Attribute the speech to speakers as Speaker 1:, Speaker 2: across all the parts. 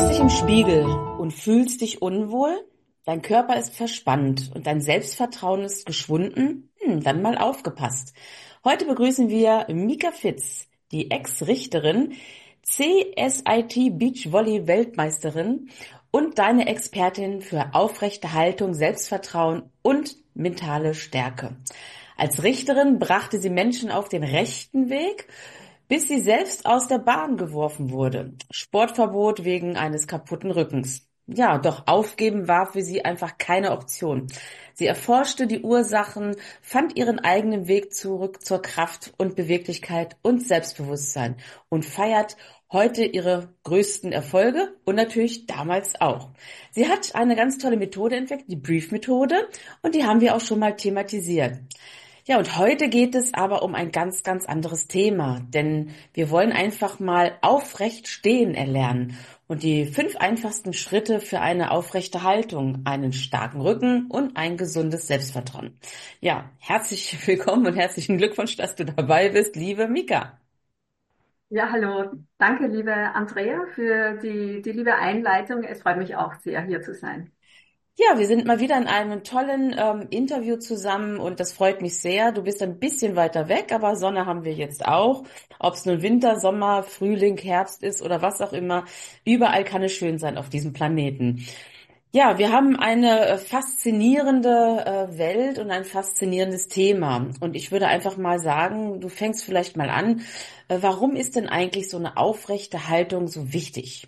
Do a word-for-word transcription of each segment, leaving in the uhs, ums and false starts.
Speaker 1: siehst dich im Spiegel und fühlst dich unwohl, dein Körper ist verspannt und dein Selbstvertrauen ist geschwunden, hm, dann mal aufgepasst. Heute begrüßen wir Mika Fitz, die Ex-Richterin, C S I T Beachvolley-Weltmeisterin und deine Expertin für aufrechte Haltung, Selbstvertrauen und mentale Stärke. Als Richterin brachte sie Menschen auf den rechten Weg, bis sie selbst aus der Bahn geworfen wurde. Sportverbot wegen eines kaputten Rückens. Ja, doch aufgeben war für sie einfach keine Option. Sie erforschte die Ursachen, fand ihren eigenen Weg zurück zur Kraft und Beweglichkeit und Selbstbewusstsein und feiert heute ihre größten Erfolge und natürlich damals auch. Sie hat eine ganz tolle Methode entwickelt, die Brief-Methode, und die haben wir auch schon mal thematisiert. Ja, und heute geht es aber um ein ganz, ganz anderes Thema, denn wir wollen einfach mal aufrecht stehen erlernen und die fünf einfachsten Schritte für eine aufrechte Haltung, einen starken Rücken und ein gesundes Selbstvertrauen. Ja, herzlich willkommen und herzlichen Glückwunsch, dass du dabei bist, liebe Mika.
Speaker 2: Ja, hallo. Danke, liebe Andrea, für die, die liebe Einleitung. Es freut mich auch sehr, hier zu sein.
Speaker 1: Ja, wir sind mal wieder in einem tollen ähm, Interview zusammen und das freut mich sehr. Du bist ein bisschen weiter weg, aber Sonne haben wir jetzt auch. Ob es nun Winter, Sommer, Frühling, Herbst ist oder was auch immer, überall kann es schön sein auf diesem Planeten. Ja, wir haben eine äh, faszinierende äh, Welt und ein faszinierendes Thema. Und ich würde einfach mal sagen, du fängst vielleicht mal an. Äh, warum ist denn eigentlich so eine aufrechte Haltung so wichtig?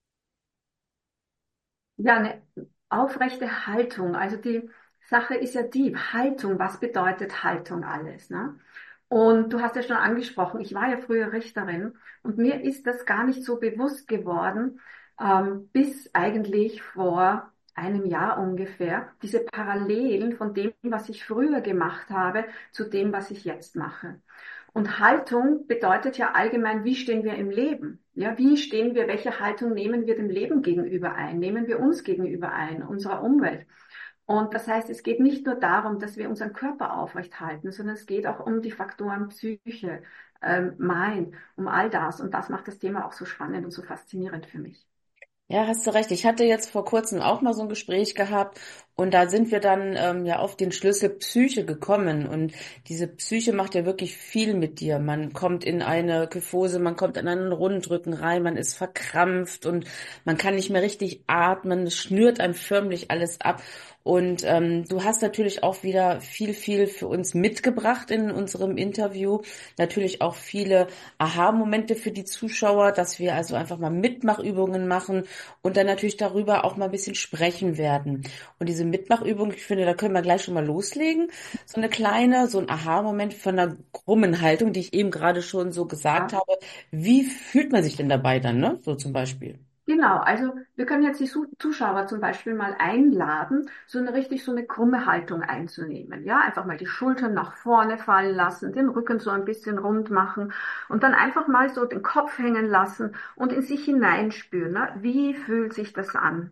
Speaker 2: Ja, eine aufrechte Haltung. Also die Sache ist ja die Haltung. Was bedeutet Haltung alles, ne? Und du hast ja schon angesprochen, ich war ja früher Richterin und mir ist das gar nicht so bewusst geworden, ähm, bis eigentlich vor einem Jahr ungefähr, diese Parallelen von dem, was ich früher gemacht habe, zu dem, was ich jetzt mache. Und Haltung bedeutet ja allgemein, wie stehen wir im Leben? Ja, wie stehen wir, welche Haltung nehmen wir dem Leben gegenüber ein? Nehmen wir uns gegenüber ein, unserer Umwelt? Und das heißt, es geht nicht nur darum, dass wir unseren Körper aufrecht halten, sondern es geht auch um die Faktoren Psyche, ähm, Mind, um all das. Und das macht das Thema auch so spannend und so faszinierend für mich.
Speaker 1: Ja, hast du recht. Ich hatte jetzt vor kurzem auch mal so ein Gespräch gehabt und da sind wir dann ähm, ja auf den Schlüssel Psyche gekommen und diese Psyche macht ja wirklich viel mit dir. Man kommt in eine Kyphose, man kommt in einen Rundrücken rein, man ist verkrampft und man kann nicht mehr richtig atmen. Es schnürt einem förmlich alles ab. Und ähm, du hast natürlich auch wieder viel, viel für uns mitgebracht in unserem Interview. Natürlich auch viele Aha-Momente für die Zuschauer, dass wir also einfach mal Mitmachübungen machen und dann natürlich darüber auch mal ein bisschen sprechen werden. Und diese Mitmachübung, ich finde, da können wir gleich schon mal loslegen. So eine kleine, so ein Aha-Moment von einer krummen Haltung, die ich eben gerade schon so gesagt
Speaker 2: Ja.
Speaker 1: habe. Wie fühlt man sich denn dabei dann, ne? So zum Beispiel.
Speaker 2: Genau, also wir können jetzt die Su- Zuschauer zum Beispiel mal einladen, so eine richtig so eine krumme Haltung einzunehmen. Ja, einfach mal die Schultern nach vorne fallen lassen, den Rücken so ein bisschen rund machen und dann einfach mal so den Kopf hängen lassen und in sich hineinspüren. Ne? Wie fühlt sich das an?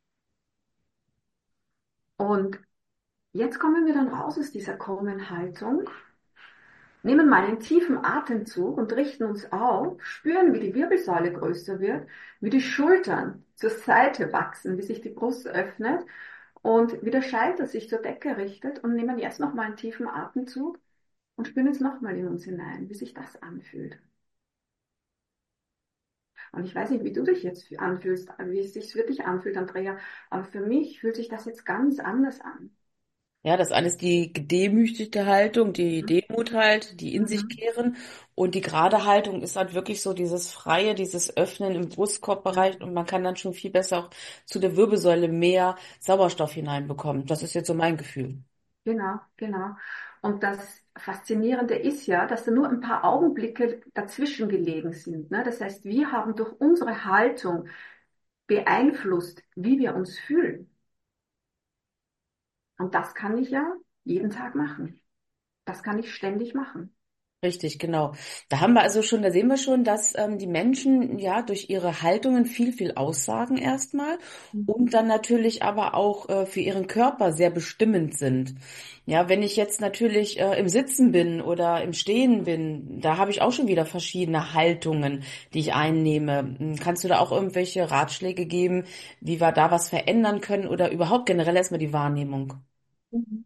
Speaker 2: Und jetzt kommen wir dann raus aus dieser krummen Haltung, nehmen mal einen tiefen Atemzug und richten uns auf, spüren, wie die Wirbelsäule größer wird, wie die Schultern zur Seite wachsen, wie sich die Brust öffnet und wie der Scheitel sich zur Decke richtet und nehmen jetzt nochmal einen tiefen Atemzug und spüren jetzt nochmal in uns hinein, wie sich das anfühlt. Und ich weiß nicht, wie du dich jetzt anfühlst, wie es sich für dich anfühlt, Andrea, aber für mich fühlt sich das jetzt ganz anders an.
Speaker 1: Ja, das eine ist die gedemütigte Haltung, die
Speaker 2: Mhm.
Speaker 1: Demut halt, die in sich
Speaker 2: Mhm.
Speaker 1: kehren. Und die gerade Haltung ist halt wirklich so dieses Freie, dieses Öffnen im Brustkorbbereich. Und man kann dann schon viel besser auch zu der Wirbelsäule mehr Sauerstoff hineinbekommen. Das ist jetzt so mein Gefühl.
Speaker 2: Genau, genau. Und das Faszinierende ist ja, dass da nur ein paar Augenblicke dazwischen gelegen sind. Ne? Das heißt, wir haben durch unsere Haltung beeinflusst, wie wir uns fühlen. Und das kann ich ja jeden Tag machen. Das kann ich ständig machen.
Speaker 1: Richtig, genau. Da haben wir also schon, da sehen wir schon, dass ähm, die Menschen ja durch ihre Haltungen viel, viel aussagen erstmal und dann natürlich aber auch äh, für ihren Körper sehr bestimmend sind. Ja, wenn ich jetzt natürlich äh, im Sitzen bin oder im Stehen bin, da habe ich auch schon wieder verschiedene Haltungen, die ich einnehme. Hm, Kannst du da auch irgendwelche Ratschläge geben, wie wir da was verändern können oder überhaupt generell erstmal die Wahrnehmung?
Speaker 2: Mhm.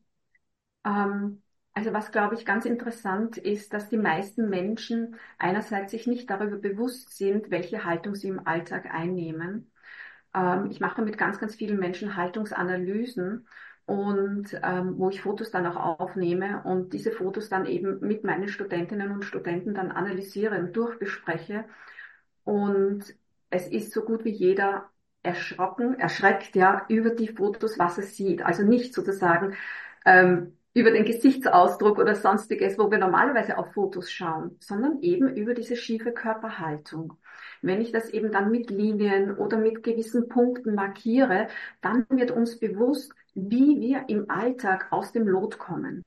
Speaker 2: Ähm, also was, glaube ich, ganz interessant ist, dass die meisten Menschen einerseits sich nicht darüber bewusst sind, welche Haltung sie im Alltag einnehmen. Ähm, ich mache mit ganz, ganz vielen Menschen Haltungsanalysen und ähm, wo ich Fotos dann auch aufnehme und diese Fotos dann eben mit meinen Studentinnen und Studenten dann analysiere und durchbespreche. Und es ist so gut wie jeder erschrocken, erschreckt ja über die Fotos, was er sieht. Also nicht sozusagen ähm, über den Gesichtsausdruck oder sonstiges, wo wir normalerweise auf Fotos schauen, sondern eben über diese schiefe Körperhaltung. Wenn ich das eben dann mit Linien oder mit gewissen Punkten markiere, dann wird uns bewusst, wie wir im Alltag aus dem Lot kommen.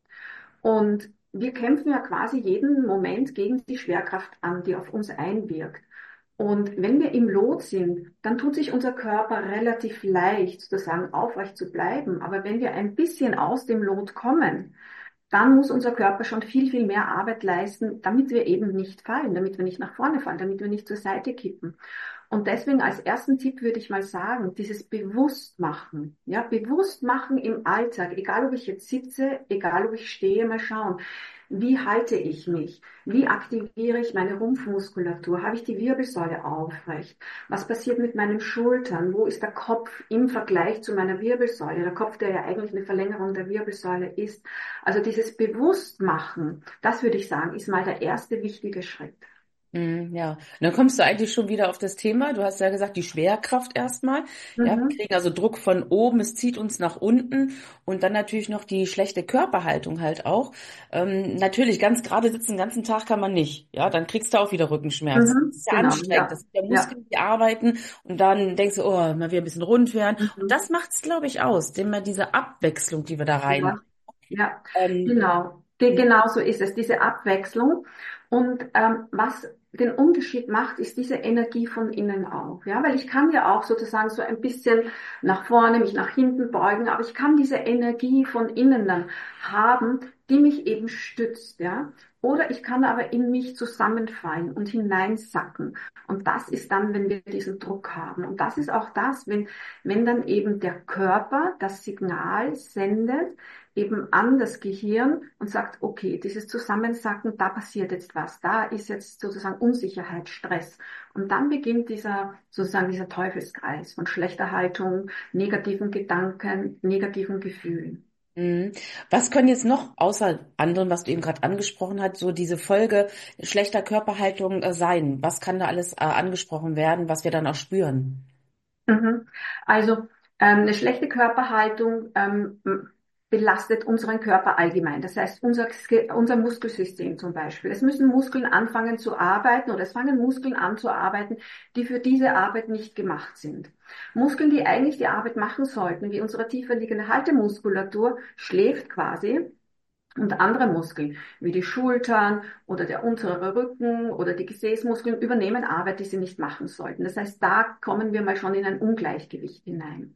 Speaker 2: Und wir kämpfen ja quasi jeden Moment gegen die Schwerkraft an, die auf uns einwirkt. Und wenn wir im Lot sind, dann tut sich unser Körper relativ leicht, sozusagen aufrecht zu bleiben. Aber wenn wir ein bisschen aus dem Lot kommen, dann muss unser Körper schon viel, viel mehr Arbeit leisten, damit wir eben nicht fallen, damit wir nicht nach vorne fallen, damit wir nicht zur Seite kippen. Und deswegen als ersten Tipp würde ich mal sagen, dieses Bewusstmachen, ja, Bewusstmachen im Alltag, egal ob ich jetzt sitze, egal ob ich stehe, mal schauen, wie halte ich mich? Wie aktiviere ich meine Rumpfmuskulatur? Habe ich die Wirbelsäule aufrecht? Was passiert mit meinen Schultern? Wo ist der Kopf im Vergleich zu meiner Wirbelsäule? Der Kopf, der ja eigentlich eine Verlängerung der Wirbelsäule ist. Also dieses Bewusstmachen, das würde ich sagen, ist mal der erste wichtige Schritt.
Speaker 1: Mm, Ja, und dann kommst du eigentlich schon wieder auf das Thema. Du hast ja gesagt, die Schwerkraft erstmal. Ja, wir
Speaker 2: Mhm.
Speaker 1: kriegen also Druck von oben, es zieht uns nach unten und dann natürlich noch die schlechte Körperhaltung halt auch. Ähm, natürlich, ganz gerade sitzen den ganzen Tag kann man nicht. Ja, dann kriegst du auch wieder Rückenschmerzen. Das
Speaker 2: Mhm.
Speaker 1: ist ja
Speaker 2: Genau,
Speaker 1: anstrengend.
Speaker 2: ja.
Speaker 1: Das sind ja
Speaker 2: Ja.
Speaker 1: Muskeln, die arbeiten und dann denkst du, oh, mal wieder ein bisschen rund werden. Und
Speaker 2: Mhm.
Speaker 1: das macht's, glaube ich, aus, immer diese Abwechslung, die wir da rein.
Speaker 2: Ja. Ja,
Speaker 1: Ähm,
Speaker 2: genau. Ge genau so ist es, diese Abwechslung. Und ähm, was den Unterschied macht, ist diese Energie von innen auch. Ja, weil ich kann ja auch sozusagen so ein bisschen nach vorne, mich nach hinten beugen, aber ich kann diese Energie von innen dann haben, die mich eben stützt. Ja, oder ich kann aber in mich zusammenfallen und hineinsacken. Und das ist dann, wenn wir diesen Druck haben. Und das ist auch das, wenn, wenn dann eben der Körper das Signal sendet, eben an das Gehirn und sagt, okay, dieses Zusammensacken, da passiert jetzt was, da ist jetzt sozusagen Unsicherheit, Stress. Und dann beginnt dieser, sozusagen dieser Teufelskreis von schlechter Haltung, negativen Gedanken, negativen Gefühlen.
Speaker 1: Mhm. Was können jetzt noch außer anderem, was du eben gerade angesprochen hast, so diese Folge schlechter Körperhaltung äh, sein? Was kann da alles äh, angesprochen werden, was wir dann auch spüren?
Speaker 2: Mhm. Also ähm, eine schlechte Körperhaltung ähm, belastet unseren Körper allgemein. Das heißt, unser, Ske- unser Muskelsystem zum Beispiel. Es müssen Muskeln anfangen zu arbeiten oder es fangen Muskeln an zu arbeiten, die für diese Arbeit nicht gemacht sind. Muskeln, die eigentlich die Arbeit machen sollten, wie unsere tiefer liegende Haltemuskulatur, schläft quasi. Und andere Muskeln, wie die Schultern oder der untere Rücken oder die Gesäßmuskeln, übernehmen Arbeit, die sie nicht machen sollten. Das heißt, da kommen wir mal schon in ein Ungleichgewicht hinein.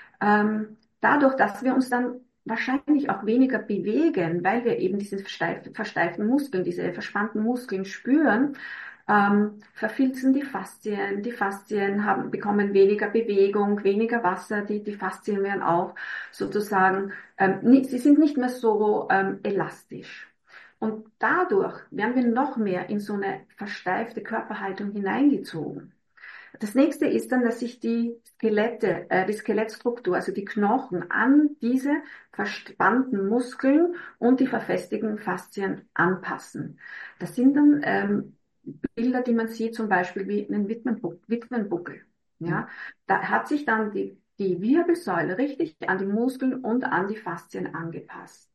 Speaker 2: Ähm, dadurch, dass wir uns dann wahrscheinlich auch weniger bewegen, weil wir eben diese versteif- versteiften Muskeln, diese verspannten Muskeln spüren, ähm, verfilzen die Faszien. Die Faszien haben, bekommen weniger Bewegung, weniger Wasser. Die, die Faszien werden auch sozusagen, ähm, nicht, sie sind nicht mehr so ähm, elastisch. Und dadurch werden wir noch mehr in so eine versteifte Körperhaltung hineingezogen. Das nächste ist dann, dass sich die Skelette, äh, die Skelettstruktur, also die Knochen an diese verspannten Muskeln und die verfestigten Faszien anpassen. Das sind dann ähm, Bilder, die man sieht, zum Beispiel wie einen Witwenbuckel. Witwenbuckel. Ja, da hat sich dann die, die Wirbelsäule richtig an die Muskeln und an die Faszien angepasst.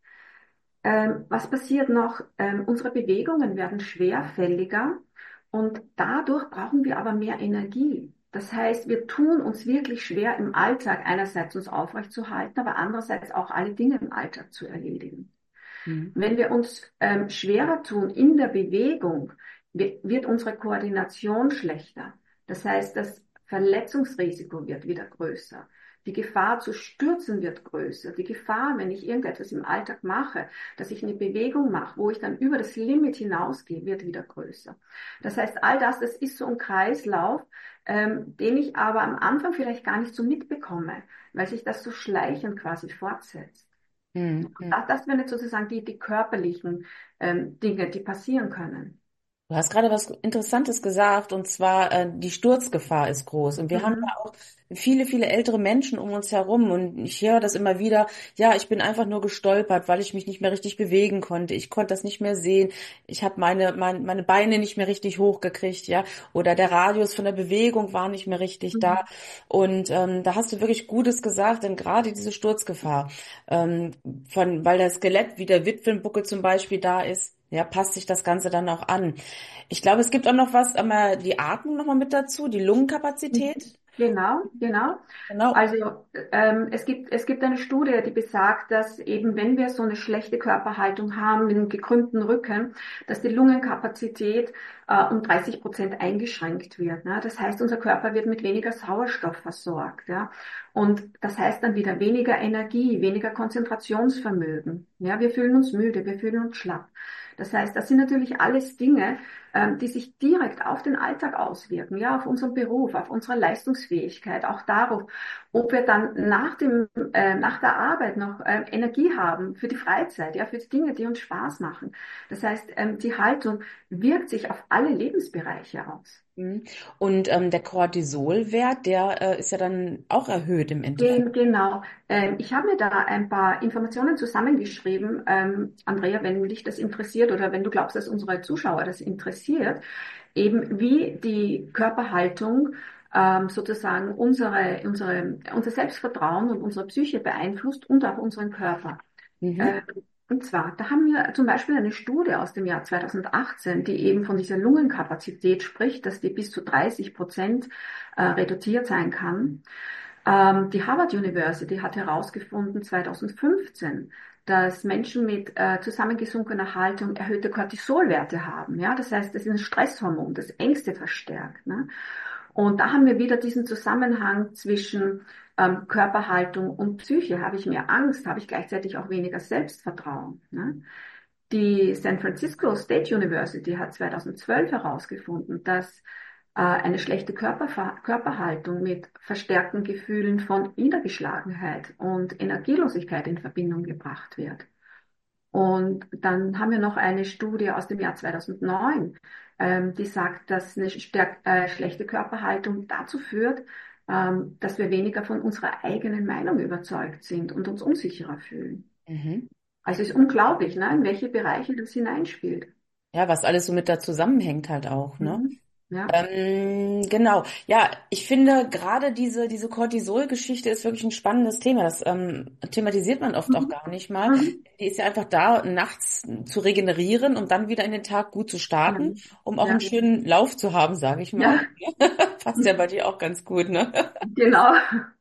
Speaker 2: Ähm, was passiert noch? Ähm, unsere Bewegungen werden schwerfälliger und dadurch brauchen wir aber mehr Energie. Das heißt, wir tun uns wirklich schwer im Alltag einerseits uns aufrechtzuerhalten, aber andererseits auch alle Dinge im Alltag zu erledigen.
Speaker 1: Mhm.
Speaker 2: Wenn wir uns ähm, schwerer tun in der Bewegung, wi- wird unsere Koordination schlechter. Das heißt, das Verletzungsrisiko wird wieder größer. Die Gefahr zu stürzen wird größer. Die Gefahr, wenn ich irgendetwas im Alltag mache, dass ich eine Bewegung mache, wo ich dann über das Limit hinausgehe, wird wieder größer. Das heißt, all das, das ist so ein Kreislauf, ähm, den ich aber am Anfang vielleicht gar nicht so mitbekomme, weil sich das so schleichend quasi fortsetzt.
Speaker 1: Mhm. Mhm.
Speaker 2: Das, das wären jetzt sozusagen die, die körperlichen ähm, Dinge, die passieren können.
Speaker 1: Du hast gerade was Interessantes gesagt, und zwar äh, die Sturzgefahr ist groß. Und wir haben ja
Speaker 2: Mhm.
Speaker 1: auch viele, viele ältere Menschen um uns herum. Und ich höre das immer wieder, ja, ich bin einfach nur gestolpert, weil ich mich nicht mehr richtig bewegen konnte. Ich konnte das nicht mehr sehen. Ich habe meine, mein, meine Beine nicht mehr richtig hochgekriegt, ja. Oder der Radius von der Bewegung war nicht mehr richtig da.
Speaker 2: Mhm.
Speaker 1: Und ähm, da hast du wirklich Gutes gesagt, denn gerade diese Sturzgefahr, ähm, von, weil das Skelett wie der Witwenbuckel zum Beispiel da ist, ja, passt sich das Ganze dann auch an. Ich glaube, es gibt auch noch was, einmal die Atmung nochmal mit dazu, die Lungenkapazität.
Speaker 2: Genau, genau.
Speaker 1: Genau.
Speaker 2: Also ähm, es gibt, es gibt eine Studie, die besagt, dass eben wenn wir so eine schlechte Körperhaltung haben, mit einem gekrümmten Rücken, dass die Lungenkapazität äh, um dreißig Prozent eingeschränkt wird. Ne? Das heißt, unser Körper wird mit weniger Sauerstoff versorgt. Ja? Und das heißt dann wieder weniger Energie, weniger Konzentrationsvermögen. Ja? Wir fühlen uns müde, wir fühlen uns schlapp. Das heißt, das sind natürlich alles Dinge, ähm, die sich direkt auf den Alltag auswirken, ja, auf unseren Beruf, auf unsere Leistungsfähigkeit, auch darauf, ob wir dann nach dem, äh, nach der Arbeit noch äh, Energie haben für die Freizeit, ja, für die Dinge, die uns Spaß machen. Das heißt, ähm, die Haltung wirkt sich auf alle Lebensbereiche aus.
Speaker 1: Mhm. Und ähm, der Cortisolwert, der äh, ist ja dann auch erhöht im Endeffekt.
Speaker 2: Gen- Genau. Ähm, ich habe mir da ein paar Informationen zusammengeschrieben. Ähm, Andrea, wenn dich das interessiert oder wenn du glaubst, dass unsere Zuschauer das interessiert, eben wie die Körperhaltung ähm, sozusagen unsere, unsere, unser Selbstvertrauen und unsere Psyche beeinflusst und auch unseren Körper.
Speaker 1: Mhm.
Speaker 2: Äh, und zwar, da haben wir zum Beispiel eine Studie aus dem Jahr zweitausendachtzehn, die eben von dieser Lungenkapazität spricht, dass die bis zu dreißig Prozent äh, reduziert sein kann. Ähm, die Harvard University hat herausgefunden zweitausendfünfzehn, dass Menschen mit äh, zusammengesunkener Haltung erhöhte Cortisolwerte haben. Ja, das heißt, das ist ein Stresshormon, das Ängste verstärkt. Ne? Und da haben wir wieder diesen Zusammenhang zwischen ähm, Körperhaltung und Psyche. Habe ich mehr Angst, habe ich gleichzeitig auch weniger Selbstvertrauen. Ne? Die San Francisco State University hat zweitausendzwölf herausgefunden, dass äh, eine schlechte Körperver Körperhaltung mit verstärkten Gefühlen von Niedergeschlagenheit und Energielosigkeit in Verbindung gebracht wird. Und dann haben wir noch eine Studie aus dem Jahr zweitausendneun, ähm, die sagt, dass eine stärk äh, schlechte Körperhaltung dazu führt, ähm, dass wir weniger von unserer eigenen Meinung überzeugt sind und uns unsicherer fühlen.
Speaker 1: Mhm.
Speaker 2: Also es ist unglaublich, ne, in welche Bereiche das hineinspielt.
Speaker 1: Ja, was alles so mit da zusammenhängt halt auch, ne?
Speaker 2: Mhm. Ja.
Speaker 1: Ähm, genau. Ja, ich finde gerade diese, diese Cortisol-Geschichte ist wirklich ein spannendes Thema. Das ähm, thematisiert man oft auch
Speaker 2: Mhm.
Speaker 1: gar nicht mal.
Speaker 2: Mhm.
Speaker 1: Die ist ja einfach da, nachts zu regenerieren, um dann wieder in den Tag gut zu
Speaker 2: Ja.
Speaker 1: starten, um auch einen
Speaker 2: Ja.
Speaker 1: schönen Lauf zu haben, sage ich mal.
Speaker 2: Ja.
Speaker 1: Passt ja bei dir auch ganz gut, ne?
Speaker 2: Genau.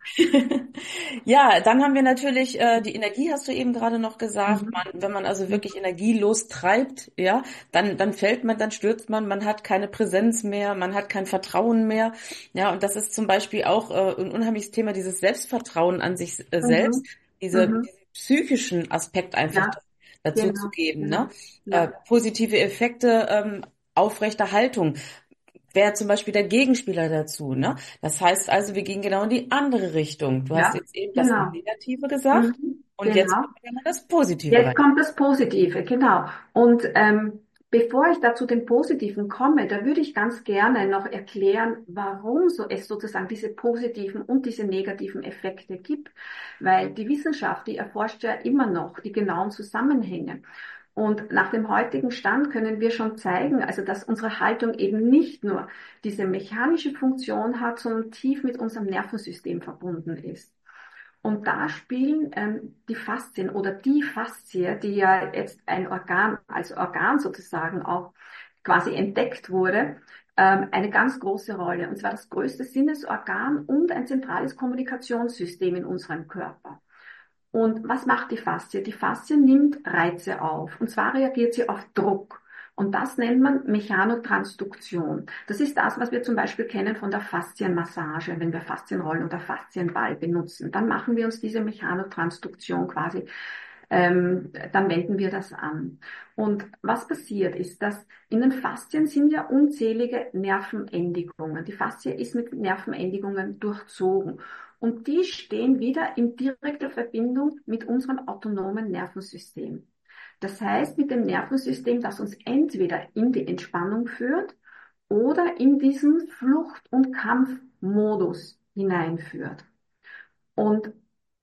Speaker 1: Ja, dann haben wir natürlich äh, die Energie, hast du eben gerade noch gesagt.
Speaker 2: Mhm.
Speaker 1: Man, wenn man also wirklich energielos treibt, ja, dann dann fällt man, dann stürzt man, man hat keine Präsenz mehr, man hat kein Vertrauen mehr. Ja, und das ist zum Beispiel auch äh, ein unheimliches Thema, dieses Selbstvertrauen an sich äh, selbst,
Speaker 2: Mhm.
Speaker 1: diese
Speaker 2: Mhm.
Speaker 1: diesen psychischen Aspekt einfach
Speaker 2: Ja,
Speaker 1: dazu zu
Speaker 2: genau,
Speaker 1: geben, ne?
Speaker 2: genau.
Speaker 1: Äh,
Speaker 2: Ja,
Speaker 1: positive Effekte, ähm, aufrechte Haltung wäre zum Beispiel der Gegenspieler dazu, ne? Das heißt also, wir gehen genau in die andere Richtung. Du hast
Speaker 2: ja,
Speaker 1: jetzt eben das
Speaker 2: genau.
Speaker 1: Negative gesagt
Speaker 2: Mhm.
Speaker 1: und jetzt
Speaker 2: Genau.
Speaker 1: kommen wir mal das Positive
Speaker 2: Jetzt
Speaker 1: rein.
Speaker 2: kommt das Positive, genau. Und ähm, bevor ich da zu dem Positiven komme, da würde ich ganz gerne noch erklären, warum so es sozusagen diese positiven und diese negativen Effekte gibt. Weil die Wissenschaft, die erforscht ja immer noch die genauen Zusammenhänge. Und nach dem heutigen Stand können wir schon zeigen, also dass unsere Haltung eben nicht nur diese mechanische Funktion hat, sondern tief mit unserem Nervensystem verbunden ist. Und da spielen ähm, die Faszien oder die Faszie, die ja jetzt ein Organ, als Organ sozusagen auch quasi entdeckt wurde, ähm, eine ganz große Rolle. Und zwar das größte Sinnesorgan und ein zentrales Kommunikationssystem in unserem Körper. Und was macht die Faszie? Die Faszie nimmt Reize auf. Und zwar reagiert sie auf Druck. Und das nennt man Mechanotransduktion. Das ist das, was wir zum Beispiel kennen von der Faszienmassage, wenn wir Faszienrollen oder Faszienball benutzen. Dann machen wir uns diese Mechanotransduktion quasi, ähm, dann wenden wir das an. Und was passiert ist, dass in den Faszien sind ja unzählige Nervenendigungen. Die Faszie ist mit Nervenendigungen durchzogen. Und die stehen wieder in direkter Verbindung mit unserem autonomen Nervensystem. Das heißt, mit dem Nervensystem, das uns entweder in die Entspannung führt oder in diesen Flucht- und Kampfmodus hineinführt. Und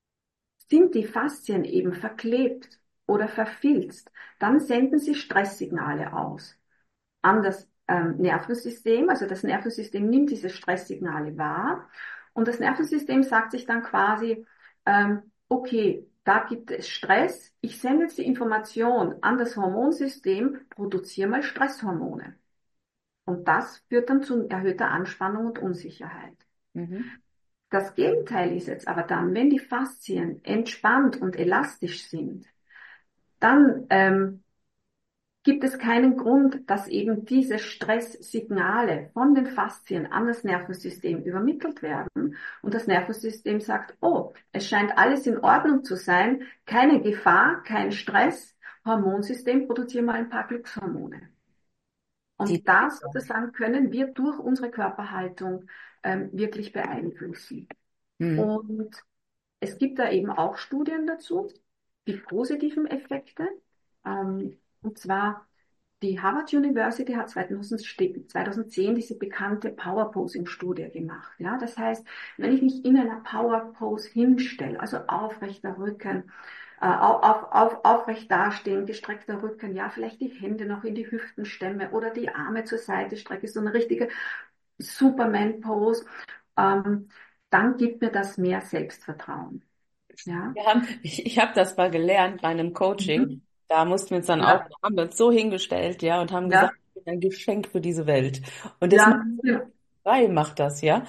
Speaker 2: sind die Faszien eben verklebt oder verfilzt, dann senden sie Stresssignale aus an das ähm, Nervensystem. Also das Nervensystem nimmt diese Stresssignale wahr und das Nervensystem sagt sich dann quasi, ähm, okay, da gibt es Stress, ich sende jetzt die Information an das Hormonsystem, produziere mal Stresshormone. Und das führt dann zu erhöhter Anspannung und Unsicherheit.
Speaker 1: Mhm.
Speaker 2: Das Gegenteil ist jetzt aber dann, wenn die Faszien entspannt und elastisch sind, dann ähm, gibt es keinen Grund, dass eben diese Stresssignale von den Faszien an das Nervensystem übermittelt werden. Und das Nervensystem sagt, oh, es scheint alles in Ordnung zu sein, keine Gefahr, kein Stress, Hormonsystem, produziere mal ein paar Glückshormone.
Speaker 1: Die,
Speaker 2: Und das sozusagen können wir durch unsere Körperhaltung ähm, wirklich beeinflussen.
Speaker 1: mhm.
Speaker 2: Und es gibt da eben auch Studien dazu, die positiven Effekte. Ähm, und zwar die Harvard University hat zweitausendzehn diese bekannte Power Posing Studie gemacht. Ja, das heißt, wenn ich mich in einer Power Pose hinstelle, also aufrechter Rücken, äh, auf, auf, aufrecht dastehen, gestreckter Rücken, ja, vielleicht die Hände noch in die Hüften stemme oder die Arme zur Seite strecke, so eine richtige Superman Pose, ähm, dann gibt mir das mehr Selbstvertrauen. Ja.
Speaker 1: Wir haben, ich, ich habe das mal gelernt bei einem Coaching.
Speaker 2: Mhm.
Speaker 1: Da mussten wir uns dann auch,
Speaker 2: Ja,
Speaker 1: haben wir uns so hingestellt, ja, und haben gesagt,
Speaker 2: ja,
Speaker 1: ich bin ein Geschenk für diese Welt. Und das macht
Speaker 2: ja, ja.
Speaker 1: frei, macht das, ja.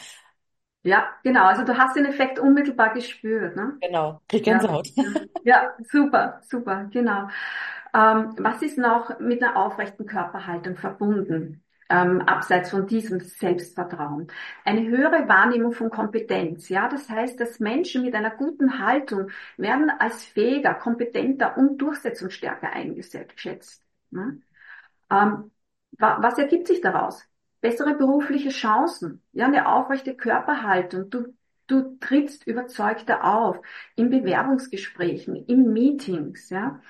Speaker 2: Ja, genau. Also du hast den Effekt unmittelbar gespürt, ne?
Speaker 1: Genau. Krieg
Speaker 2: Ja,
Speaker 1: Gänsehaut.
Speaker 2: ja, ja, super, super, genau. Ähm, was ist noch mit einer aufrechten Körperhaltung verbunden? Ähm, abseits von diesem Selbstvertrauen. Eine höhere Wahrnehmung von Kompetenz. Ja, das heißt, dass Menschen mit einer guten Haltung werden als fähiger, kompetenter und durchsetzungsstärker eingeschätzt. Ne? Ähm, wa was ergibt sich daraus? Bessere berufliche Chancen, ja, eine aufrechte Körperhaltung. Du, du trittst überzeugter auf in Bewerbungsgesprächen, in Meetings, ja.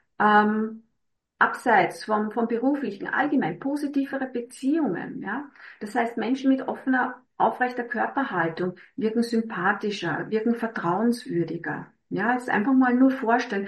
Speaker 2: Ähm, abseits vom, vom beruflichen, allgemein positivere Beziehungen, ja. Das heißt, Menschen mit offener, aufrechter Körperhaltung wirken sympathischer, wirken vertrauenswürdiger. Ja, jetzt einfach mal nur vorstellen,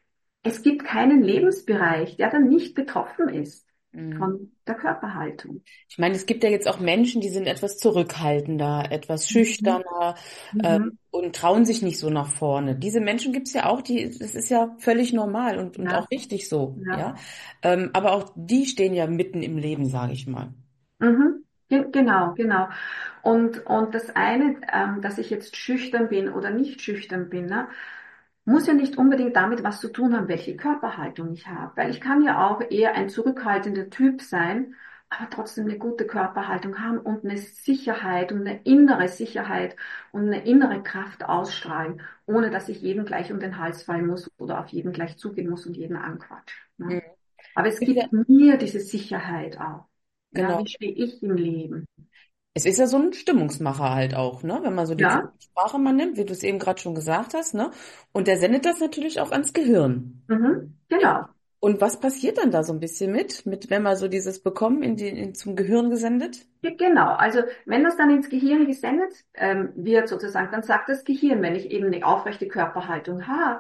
Speaker 2: es gibt keinen Lebensbereich, der dann nicht betroffen ist
Speaker 1: Mhm.
Speaker 2: von der Körperhaltung.
Speaker 1: Ich meine, es gibt ja jetzt auch Menschen, die sind etwas zurückhaltender, etwas
Speaker 2: Mhm.
Speaker 1: schüchterner, ähm,
Speaker 2: Mhm.
Speaker 1: und trauen sich nicht so nach vorne. Diese Menschen gibt's ja auch, die, das ist ja völlig normal und, und
Speaker 2: Ja,
Speaker 1: auch richtig so,
Speaker 2: ja.
Speaker 1: ja. Ähm, aber auch die stehen ja mitten im Leben, sage ich mal.
Speaker 2: Mhm. Ge- Genau, genau. Und, und das eine, ähm, dass ich jetzt schüchtern bin oder nicht schüchtern bin, ne, muss ja nicht unbedingt damit was zu tun haben, welche Körperhaltung ich habe. Weil ich kann ja auch eher ein zurückhaltender Typ sein, aber trotzdem eine gute Körperhaltung haben und eine Sicherheit und eine innere Sicherheit und eine innere Kraft ausstrahlen, ohne dass ich jedem gleich um den Hals fallen muss oder auf jeden gleich zugehen muss und jeden anquatschen. Ne?
Speaker 1: Mhm.
Speaker 2: Aber es
Speaker 1: Ist ja,
Speaker 2: gibt mir diese Sicherheit auch. Ja,
Speaker 1: genau.
Speaker 2: wie stehe ich im Leben?
Speaker 1: Es ist ja so ein Stimmungsmacher halt auch, ne? Wenn man so die
Speaker 2: Ja,
Speaker 1: Körpersprache mal nimmt, wie du es eben gerade schon gesagt hast, ne? Und der sendet das natürlich auch ans Gehirn.
Speaker 2: mhm,
Speaker 1: Ja.
Speaker 2: genau.
Speaker 1: Und was passiert dann da so ein bisschen mit, mit, wenn wir so dieses bekommen in die, in, zum Gehirn gesendet?
Speaker 2: Ja, genau. Also wenn das dann ins Gehirn gesendet ähm, wird sozusagen, dann sagt das Gehirn, wenn ich eben eine aufrechte Körperhaltung habe,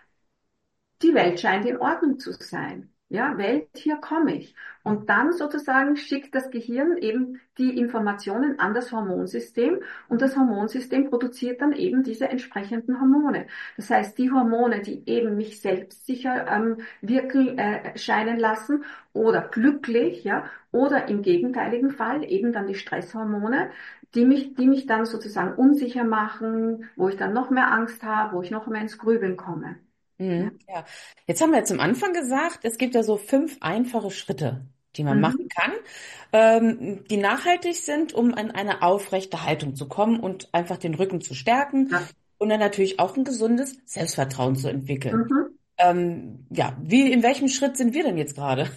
Speaker 2: die Welt scheint in Ordnung zu sein. Ja, Welt, hier komme ich. Und dann sozusagen schickt das Gehirn eben die Informationen an das Hormonsystem und das Hormonsystem produziert dann eben diese entsprechenden Hormone. Das heißt, die Hormone, die eben mich selbstsicher ähm, wirken äh, scheinen lassen oder glücklich, ja, oder im gegenteiligen Fall eben dann die Stresshormone, die mich, die mich dann sozusagen unsicher machen, wo ich dann noch mehr Angst habe, wo ich noch mehr ins Grübeln komme. Ja.
Speaker 1: Mhm, ja. Jetzt haben wir zum Anfang gesagt, es gibt ja so fünf einfache Schritte, die man machen
Speaker 2: Mhm.
Speaker 1: kann, ähm, die nachhaltig sind, um an eine aufrechte Haltung zu kommen und einfach den Rücken zu stärken
Speaker 2: Ja.
Speaker 1: und dann natürlich auch ein gesundes Selbstvertrauen zu entwickeln.
Speaker 2: Mhm.
Speaker 1: Ähm, ja, wie, in welchem Schritt sind wir denn jetzt gerade?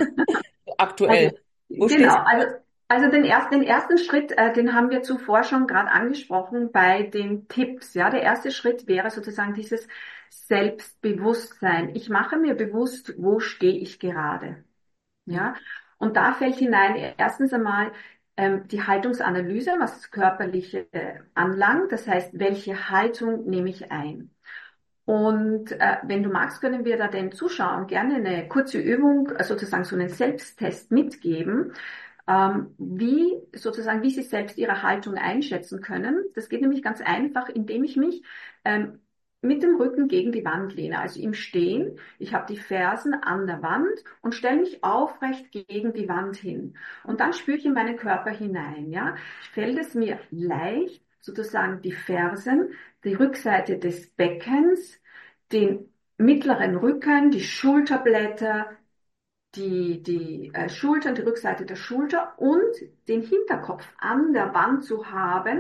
Speaker 2: Also,
Speaker 1: Aktuell. Wo
Speaker 2: genau,
Speaker 1: stehst du?
Speaker 2: also, also den ersten, den ersten Schritt, äh, den haben wir zuvor schon gerade angesprochen bei den Tipps. Ja, der erste Schritt wäre sozusagen dieses Selbstbewusstsein. Ich mache mir bewusst, wo stehe ich gerade.
Speaker 1: Mhm.
Speaker 2: Ja, und da fällt hinein erstens einmal ähm, die Haltungsanalyse, was das Körperliche äh, anlangt. Das heißt, welche Haltung nehme ich ein? Und äh, wenn du magst, können wir da den Zuschauern gerne eine kurze Übung, äh, sozusagen so einen Selbsttest mitgeben, ähm, wie sozusagen, wie sie selbst ihre Haltung einschätzen können. Das geht nämlich ganz einfach, indem ich mich ähm, mit dem Rücken gegen die Wand lehne, also im Stehen. Ich habe die Fersen an der Wand und stelle mich aufrecht gegen die Wand hin. Und dann spüre ich in meinen Körper hinein. Ja, fällt es mir leicht, sozusagen die Fersen, die Rückseite des Beckens, den mittleren Rücken, die Schulterblätter, die, die äh, Schultern, die Rückseite der Schulter und den Hinterkopf an der Wand zu haben?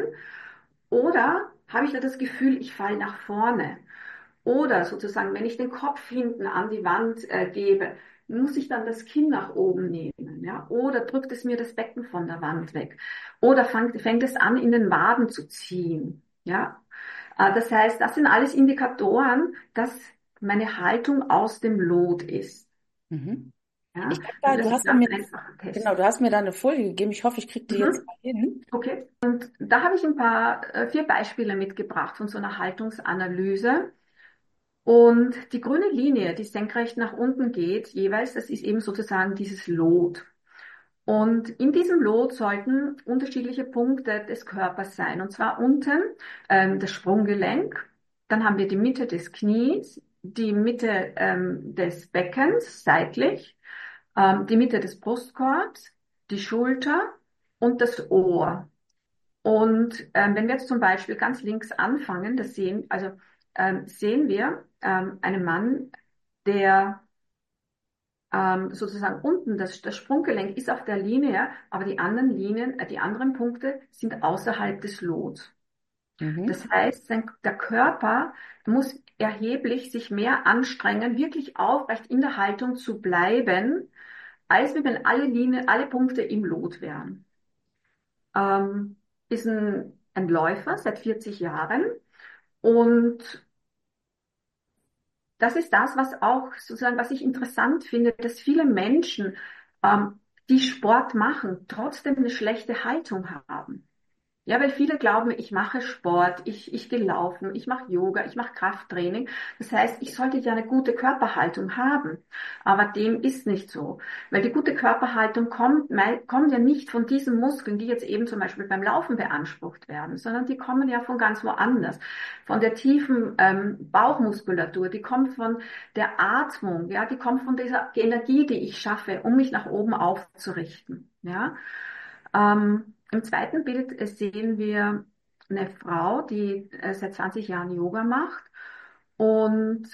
Speaker 2: Oder habe ich da das Gefühl, ich falle nach vorne? Oder sozusagen, wenn ich den Kopf hinten an die Wand äh, gebe, muss ich dann das Kinn nach oben nehmen? Ja? Oder drückt es mir das Becken von der Wand weg? Oder fängt, fängt es an, in den Waden zu ziehen? Ja? Äh, das heißt, das sind alles Indikatoren, dass meine Haltung aus dem Lot ist.
Speaker 1: Mhm. Ich
Speaker 2: Ja?
Speaker 1: habe da,
Speaker 2: Also
Speaker 1: du
Speaker 2: das ist
Speaker 1: hast
Speaker 2: ein
Speaker 1: ja
Speaker 2: ganz
Speaker 1: mir,
Speaker 2: einfacher
Speaker 1: genau,
Speaker 2: Test.
Speaker 1: du hast mir da eine Folie gegeben. Ich hoffe, ich kriege die jetzt
Speaker 2: Mhm.
Speaker 1: mal hin.
Speaker 2: Okay. Und da habe ich ein paar, äh, vier Beispiele mitgebracht von so einer Haltungsanalyse. Und die grüne Linie, die senkrecht nach unten geht, jeweils, das ist eben sozusagen dieses Lot. Und in diesem Lot sollten unterschiedliche Punkte des Körpers sein. Und zwar unten ähm, das Sprunggelenk, dann haben wir die Mitte des Knies, die Mitte ähm, des Beckens seitlich, ähm, die Mitte des Brustkorbs, die Schulter und das Ohr. Und ähm, wenn wir jetzt zum Beispiel ganz links anfangen, das sehen, also ähm, sehen wir ähm, einen Mann, der ähm, sozusagen unten, das, das Sprunggelenk ist auf der Linie, aber die anderen Linien, äh, die anderen Punkte sind außerhalb des Lots.
Speaker 1: Mhm.
Speaker 2: Das heißt, sein, der Körper muss erheblich sich mehr anstrengen, wirklich aufrecht in der Haltung zu bleiben, als wenn alle Linien, alle Punkte im Lot wären. Ähm, ist ein, ein Läufer seit vierzig Jahren und das ist das, was auch sozusagen, was ich interessant finde, dass viele Menschen, ähm, die Sport machen, trotzdem eine schlechte Haltung haben. Ja, weil viele glauben, ich mache Sport, ich, ich gehe laufen, ich mache Yoga, ich mache Krafttraining. Das heißt, ich sollte ja eine gute Körperhaltung haben. Aber dem ist nicht so. Weil die gute Körperhaltung kommt, mei- kommt ja nicht von diesen Muskeln, die jetzt eben zum Beispiel beim Laufen beansprucht werden, sondern die kommen ja von ganz woanders. Von der tiefen ähm, Bauchmuskulatur, die kommt von der Atmung, ja, die kommt von dieser Energie, die ich schaffe, um mich nach oben aufzurichten. Ja. Ähm, im zweiten Bild äh, sehen wir eine Frau, die äh, seit zwanzig Jahren Yoga macht. Und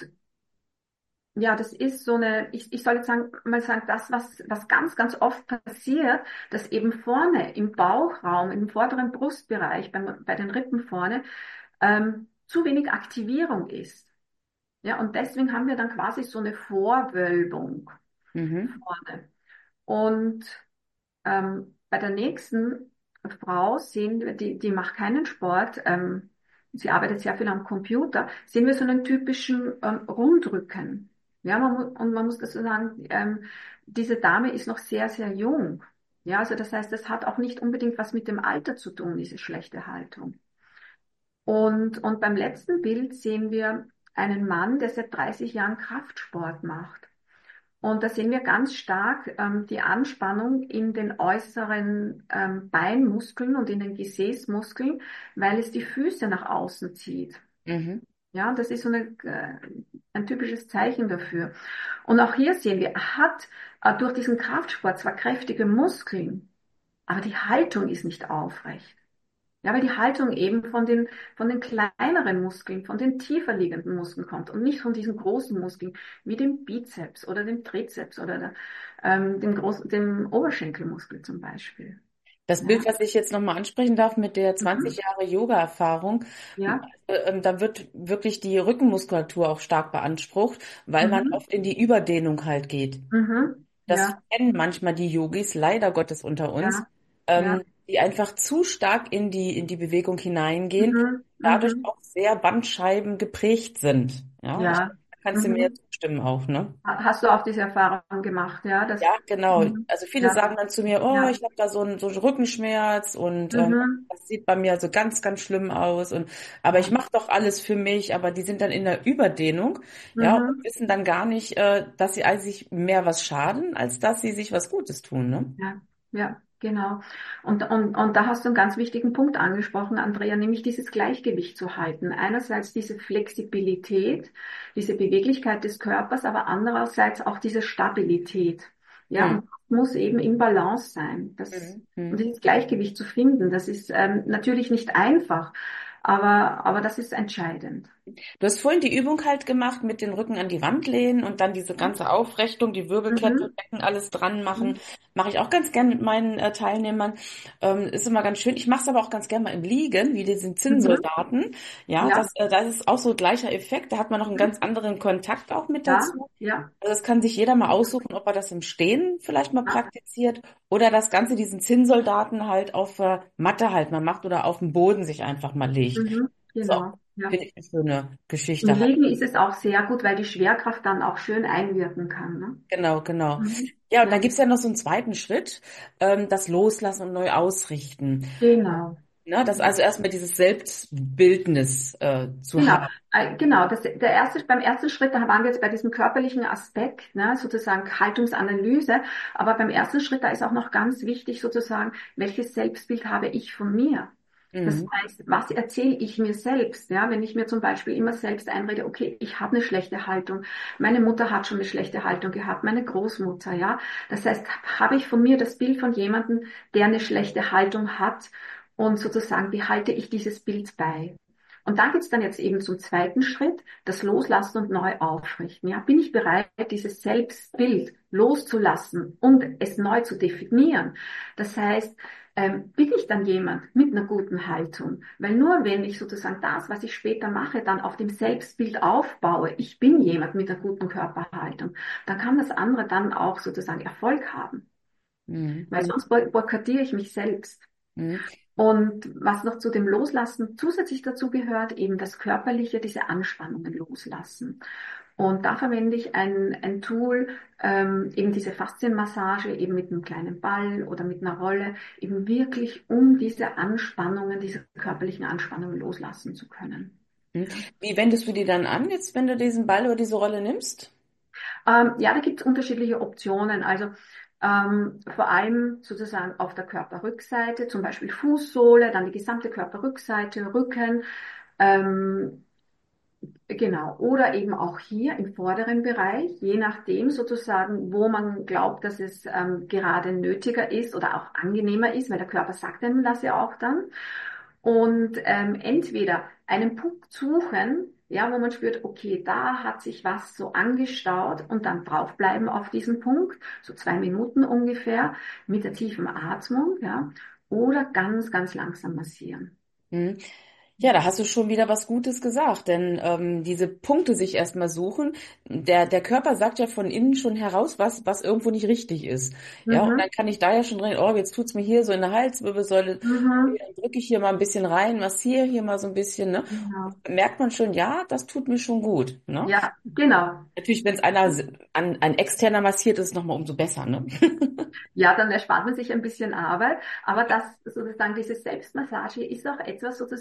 Speaker 2: ja, das ist so eine, ich, ich soll jetzt sagen, mal sagen, das, was, was ganz, ganz oft passiert, dass eben vorne im Bauchraum, im vorderen Brustbereich, beim, bei den Rippen vorne, ähm, zu wenig Aktivierung ist. Ja, und deswegen haben wir dann quasi so eine Vorwölbung
Speaker 1: Mhm.
Speaker 2: vorne. Und Ähm, bei der nächsten Frau sehen wir, die, die macht keinen Sport, ähm, sie arbeitet sehr viel am Computer, sehen wir so einen typischen ähm, Rundrücken. Ja, man, mu- und man muss dazu sagen, ähm, diese Dame ist noch sehr, sehr jung. Ja, also das heißt, das hat auch nicht unbedingt was mit dem Alter zu tun, diese schlechte Haltung. Und, und beim letzten Bild sehen wir einen Mann, der seit dreißig Jahren Kraftsport macht. Und da sehen wir ganz stark ähm, die Anspannung in den äußeren ähm, Beinmuskeln und in den Gesäßmuskeln, weil es die Füße nach außen zieht.
Speaker 1: Mhm.
Speaker 2: Ja, das ist so eine, äh, ein typisches Zeichen dafür. Und auch hier sehen wir, er hat äh, durch diesen Kraftsport zwar kräftige Muskeln, aber die Haltung ist nicht aufrecht. Ja, weil die Haltung eben von den, von den kleineren Muskeln, von den tiefer liegenden Muskeln kommt und nicht von diesen großen Muskeln, wie dem Bizeps oder dem Trizeps oder der, ähm, dem großen, dem Oberschenkelmuskel zum Beispiel.
Speaker 1: Das Bild,
Speaker 2: Ja,
Speaker 1: was ich jetzt nochmal ansprechen darf mit der zwanzig
Speaker 2: mhm.
Speaker 1: Jahre Yoga-Erfahrung,
Speaker 2: Ja,
Speaker 1: äh, ähm, da wird wirklich die Rückenmuskulatur auch stark beansprucht, weil man
Speaker 2: mhm.
Speaker 1: oft in die Überdehnung halt geht.
Speaker 2: Mhm.
Speaker 1: Das
Speaker 2: Ja,
Speaker 1: kennen manchmal die Yogis, leider Gottes unter uns,
Speaker 2: ja, ja,
Speaker 1: ähm, die einfach zu stark in die, in die Bewegung hineingehen,
Speaker 2: mhm.
Speaker 1: dadurch
Speaker 2: Mhm.
Speaker 1: auch sehr Bandscheiben geprägt sind. Ja, ich,
Speaker 2: Ja,
Speaker 1: da kannst du mir
Speaker 2: mhm.
Speaker 1: zustimmen auch, ne?
Speaker 2: Ha- Hast du auch diese Erfahrung gemacht, ja, das,
Speaker 1: Ja, genau.
Speaker 2: mhm.
Speaker 1: Also viele
Speaker 2: Ja,
Speaker 1: sagen dann zu mir, oh,
Speaker 2: ja,
Speaker 1: ich habe da so einen, so einen Rückenschmerz und ähm,
Speaker 2: mhm.
Speaker 1: das sieht bei mir also ganz, ganz schlimm aus. Und aber ich
Speaker 2: Ja,
Speaker 1: mache doch alles für mich, aber die sind dann in der Überdehnung, ja, und
Speaker 2: mhm.
Speaker 1: wissen dann gar nicht, äh, dass sie eigentlich mehr was schaden, als dass sie sich was Gutes tun, ne?
Speaker 2: Ja, ja, genau. Und, und, und da hast du einen ganz wichtigen Punkt angesprochen, Andrea, nämlich dieses Gleichgewicht zu halten. Einerseits diese Flexibilität, diese Beweglichkeit des Körpers, aber andererseits auch diese Stabilität. Ja,
Speaker 1: Mhm.
Speaker 2: und das muss eben im Balance sein. Das,
Speaker 1: Mhm.
Speaker 2: und
Speaker 1: Mhm.
Speaker 2: dieses Gleichgewicht zu finden, das ist ähm, natürlich nicht einfach, aber, aber das ist entscheidend.
Speaker 1: Du hast vorhin die Übung halt gemacht mit den Rücken an die Wand lehnen und dann diese ganze Aufrichtung, die Wirbelkette,
Speaker 2: Mhm.
Speaker 1: Becken, alles dran machen.
Speaker 2: Mhm.
Speaker 1: Mache ich auch ganz gern mit meinen äh, Teilnehmern. Ähm, ist immer ganz schön. Ich mache es aber auch ganz gern mal im Liegen, wie diesen
Speaker 2: Mhm.
Speaker 1: Zinnsoldaten. Ja,
Speaker 2: Ja,
Speaker 1: das, äh, das ist auch so gleicher Effekt. Da hat man noch einen
Speaker 2: mhm.
Speaker 1: ganz anderen Kontakt auch mit
Speaker 2: Ja,
Speaker 1: dazu.
Speaker 2: ja,
Speaker 1: Also das kann sich jeder mal aussuchen, ob er das im Stehen vielleicht mal
Speaker 2: ja.
Speaker 1: praktiziert oder das Ganze diesen Zinnsoldaten halt auf der Matte halt mal macht oder auf dem Boden sich einfach mal legt.
Speaker 2: Mhm.
Speaker 1: So,
Speaker 2: Genau. Ja.
Speaker 1: finde ich eine schöne
Speaker 2: Im
Speaker 1: Geschichte halt.
Speaker 2: Liegen ist es auch sehr gut, weil die Schwerkraft dann auch schön einwirken kann. Ne?
Speaker 1: Genau, genau.
Speaker 2: Mhm.
Speaker 1: Ja, und dann
Speaker 2: Ja,
Speaker 1: gibt's ja noch so einen zweiten Schritt, ähm, das Loslassen und neu ausrichten.
Speaker 2: genau.
Speaker 1: Ne? Das also erstmal dieses Selbstbildnis äh, zu
Speaker 2: Genau,
Speaker 1: haben.
Speaker 2: äh, genau. Das, der erste, beim ersten Schritt, da waren wir jetzt bei diesem körperlichen Aspekt, ne, sozusagen Haltungsanalyse. Aber beim ersten Schritt, da ist auch noch ganz wichtig sozusagen, welches Selbstbild habe ich von mir? Das
Speaker 1: Mhm.
Speaker 2: heißt, was erzähle ich mir selbst? Ja, wenn ich mir zum Beispiel immer selbst einrede, okay, ich habe eine schlechte Haltung. Meine Mutter hat schon eine schlechte Haltung gehabt, meine Großmutter, ja. Das heißt, habe ich von mir das Bild von jemandem, der eine schlechte Haltung hat und sozusagen behalte ich dieses Bild bei. Und dann geht's dann jetzt eben zum zweiten Schritt, das Loslassen und neu aufrichten. Ja, bin ich bereit, dieses Selbstbild loszulassen und es neu zu definieren? Das heißt, ähm, bin ich dann jemand mit einer guten Haltung? Weil nur wenn ich sozusagen das, was ich später mache, dann auf dem Selbstbild aufbaue, ich bin jemand mit einer guten Körperhaltung, dann kann das andere dann auch sozusagen Erfolg haben.
Speaker 1: Mhm.
Speaker 2: Weil sonst boykottiere ich mich selbst.
Speaker 1: Mhm.
Speaker 2: Und was noch zu dem Loslassen zusätzlich dazu gehört, eben das Körperliche, diese Anspannungen loslassen. Und da verwende ich ein, ein Tool, ähm, eben diese Faszienmassage, eben mit einem kleinen Ball oder mit einer Rolle, eben wirklich, um diese Anspannungen, diese körperlichen Anspannungen loslassen zu können.
Speaker 1: Mhm.
Speaker 2: Ja.
Speaker 1: Wie wendest du die dann an, jetzt wenn du diesen Ball oder diese Rolle nimmst?
Speaker 2: Ähm, ja, da gibt es unterschiedliche Optionen. Also ähm, vor allem sozusagen auf der Körperrückseite, zum Beispiel Fußsohle, dann die gesamte Körperrückseite, Rücken. Ähm, Genau, oder eben auch hier im vorderen Bereich, je nachdem sozusagen, wo man glaubt, dass es ähm, gerade nötiger ist oder auch angenehmer ist, weil der Körper sagt einem das ja auch dann. Und ähm, entweder einen Punkt suchen, ja, wo man spürt, okay, da hat sich was so angestaut und dann draufbleiben auf diesen Punkt, so zwei Minuten ungefähr, mit der tiefen Atmung, ja, oder ganz, ganz langsam massieren.
Speaker 1: Mhm. Ja, da hast du schon wieder was Gutes gesagt, denn ähm, diese Punkte sich erstmal suchen, der, der Körper sagt ja von innen schon heraus, was, was irgendwo nicht richtig ist. Ja, und dann
Speaker 2: Mhm,
Speaker 1: kann ich da ja schon drin, oh, jetzt tut's mir hier so in der Halswirbelsäule, okay,
Speaker 2: mhm,
Speaker 1: dann drücke ich hier mal ein bisschen rein, massiere hier mal so ein bisschen, ne?
Speaker 2: genau.
Speaker 1: Merkt man schon, ja, das tut mir schon gut, ne?
Speaker 2: Ja, genau.
Speaker 1: Natürlich, wenn es einer an, ein externer massiert, ist es nochmal umso besser, ne?
Speaker 2: Ja, dann erspart man sich ein bisschen Arbeit, aber das sozusagen, diese Selbstmassage ist auch etwas sozusagen wieder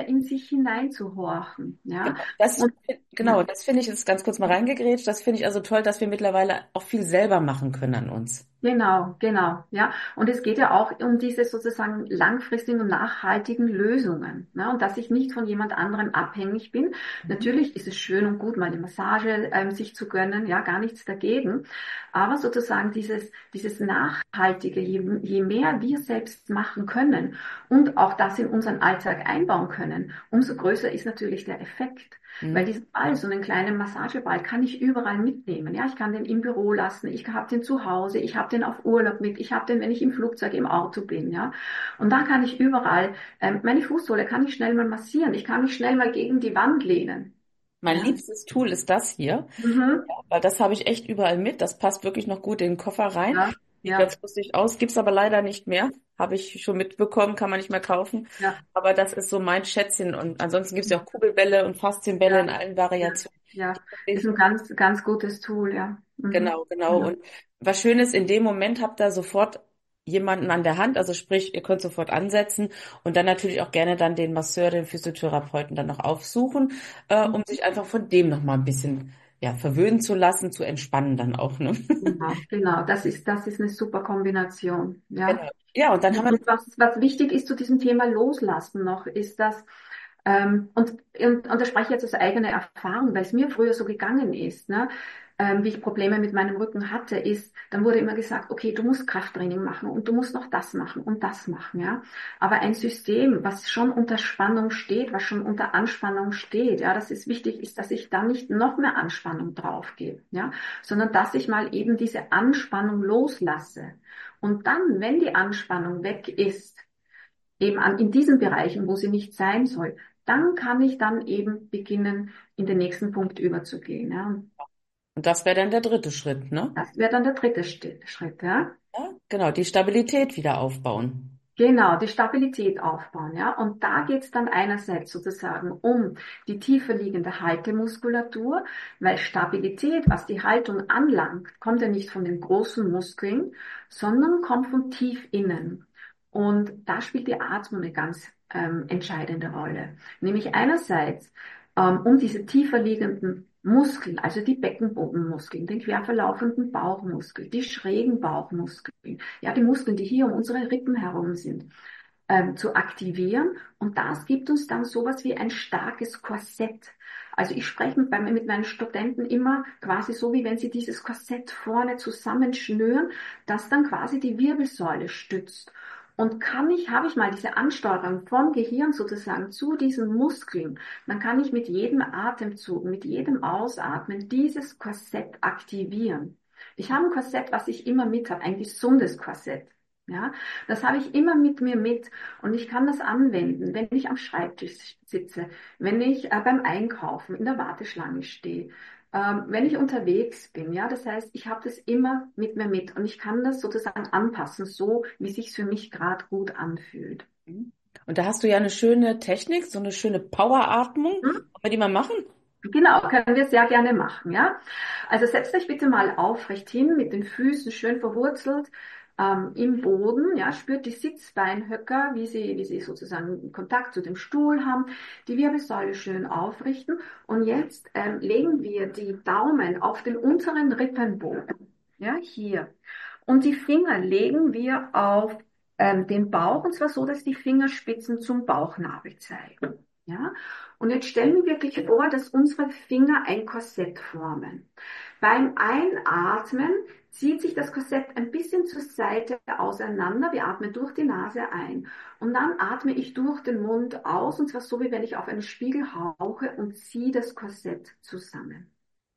Speaker 2: in sich hineinzuhorchen, ja.
Speaker 1: Genau, das,
Speaker 2: Und
Speaker 1: genau,
Speaker 2: ja,
Speaker 1: das finde ich jetzt ganz kurz mal reingegrätscht. Das finde ich also toll, dass wir mittlerweile auch viel selber machen können an uns.
Speaker 2: genau, genau, ja. Und es geht ja auch um diese sozusagen langfristigen und nachhaltigen Lösungen, ne? Und dass ich nicht von jemand anderem abhängig bin.
Speaker 1: Mhm.
Speaker 2: Natürlich ist es schön und gut, mal eine Massage ähm, sich zu gönnen, ja, gar nichts dagegen. Aber sozusagen dieses, dieses Nachhaltige, je, je mehr wir selbst machen können und auch das in unseren Alltag einbauen können, umso größer ist natürlich der Effekt. Weil
Speaker 1: Mhm.
Speaker 2: diesen Ball, so einen kleinen Massageball, kann ich überall mitnehmen. Ja, ich kann den im Büro lassen, ich habe den zu Hause, ich habe den auf Urlaub mit, ich habe den, wenn ich im Flugzeug, im Auto bin. Ja, und da kann ich überall, ähm, meine Fußsohle kann ich schnell mal massieren, ich kann mich schnell mal gegen die Wand lehnen.
Speaker 1: Mein
Speaker 2: Ja,
Speaker 1: liebstes Tool ist das hier,
Speaker 2: mhm.
Speaker 1: weil das habe ich echt überall mit. Das passt wirklich noch gut in den Koffer rein.
Speaker 2: Ja,
Speaker 1: Sieht
Speaker 2: ja,
Speaker 1: ganz lustig aus, gibt's aber leider nicht mehr. Habe ich schon mitbekommen, kann man nicht mehr kaufen.
Speaker 2: ja,
Speaker 1: Aber das ist so mein Schätzchen. Und ansonsten gibt's ja auch Kugelbälle und Faszienbälle in
Speaker 2: ja,
Speaker 1: allen
Speaker 2: ja,
Speaker 1: Variationen.
Speaker 2: ja.
Speaker 1: Die
Speaker 2: Ist
Speaker 1: wirklich
Speaker 2: ein ganz, ganz gutes Tool, ja. Mhm.
Speaker 1: Genau, genau.
Speaker 2: Genau.
Speaker 1: Und was schön ist, in dem Moment habt ihr sofort jemanden an der Hand, also sprich, ihr könnt sofort ansetzen und dann natürlich auch gerne dann den Masseur, den Physiotherapeuten dann noch aufsuchen, äh, um sich einfach von dem noch mal ein bisschen ja, verwöhnen zu lassen, zu entspannen dann auch, ne?
Speaker 2: Genau, genau. Das ist, das ist eine super Kombination, ja.
Speaker 1: Genau. Ja, und dann haben wir
Speaker 2: Und was, was wichtig ist zu diesem Thema Loslassen noch, ist, dass, ähm, und, und, und das spreche ich jetzt aus eigener Erfahrung, weil es mir früher so gegangen ist, ne, ähm, wie ich Probleme mit meinem Rücken hatte, ist, dann wurde immer gesagt, okay, du musst Krafttraining machen und du musst noch das machen und das machen, ja. Aber ein System, was schon unter Spannung steht, was schon unter Anspannung steht, ja, das ist wichtig, ist, dass ich da nicht noch mehr Anspannung drauf gebe, ja, sondern dass ich mal eben diese Anspannung loslasse. Und dann, wenn die Anspannung weg ist, eben an, in diesen Bereichen, wo sie nicht sein soll, dann kann ich dann eben beginnen, in den nächsten Punkt überzugehen. Ja. Und
Speaker 1: und das wäre dann der dritte Schritt, ne?
Speaker 2: das wäre dann der dritte Schritt. Ja.
Speaker 1: Ja, genau, die Stabilität wieder aufbauen.
Speaker 2: Genau, die Stabilität aufbauen, ja. Und da geht's dann einerseits sozusagen um die tiefer liegende Haltemuskulatur, weil Stabilität, was die Haltung anlangt, kommt ja nicht von den großen Muskeln, sondern kommt von tief innen. Und da spielt die Atmung eine ganz ähm, entscheidende Rolle. Nämlich einerseits ähm, um diese tiefer liegenden Muskeln, also die Beckenbodenmuskeln, den quer verlaufenden Bauchmuskel, die schrägen Bauchmuskeln, ja, die Muskeln, die hier um unsere Rippen herum sind, ähm, zu aktivieren. Und das gibt uns dann sowas wie ein starkes Korsett. Also ich spreche mit, mit meinen Studenten immer quasi so, wie wenn sie dieses Korsett vorne zusammenschnüren, das dann quasi die Wirbelsäule stützt. Und kann ich, habe ich mal diese Ansteuerung vom Gehirn sozusagen zu diesen Muskeln, dann kann ich mit jedem Atemzug, mit jedem Ausatmen dieses Korsett aktivieren. Ich habe ein Korsett, was ich immer mit habe, ein gesundes Korsett. Ja, das habe ich immer mit mir mit und ich kann das anwenden, wenn ich am Schreibtisch sitze, wenn ich äh, beim Einkaufen in der Warteschlange stehe, ähm, wenn ich unterwegs bin. Ja, das heißt, ich habe das immer mit mir mit und ich kann das sozusagen anpassen, so wie sich für mich gerade gut anfühlt.
Speaker 1: Mhm. Und da hast du ja eine schöne Technik, so eine schöne Poweratmung.
Speaker 2: Hm?
Speaker 1: Wollen wir die mal machen?
Speaker 2: Genau, können wir sehr gerne machen, ja. Also setzt euch bitte mal aufrecht hin, mit den Füßen schön verwurzelt ähm, im Boden, ja. Spürt die Sitzbeinhöcker, wie sie, wie sie sozusagen Kontakt zu dem Stuhl haben, die Wirbelsäule schön aufrichten. Und jetzt ähm, legen wir die Daumen auf den unteren Rippenbogen, ja, hier. Und die Finger legen wir auf ähm, den Bauch, und zwar so, dass die Fingerspitzen zum Bauchnabel zeigen. Ja? Und jetzt stellen wir wirklich vor, dass unsere Finger ein Korsett formen. Beim Einatmen zieht sich das Korsett ein bisschen zur Seite auseinander. Wir atmen durch die Nase ein. Und dann atme ich durch den Mund aus, und zwar so, wie wenn ich auf einen Spiegel hauche und ziehe das Korsett zusammen.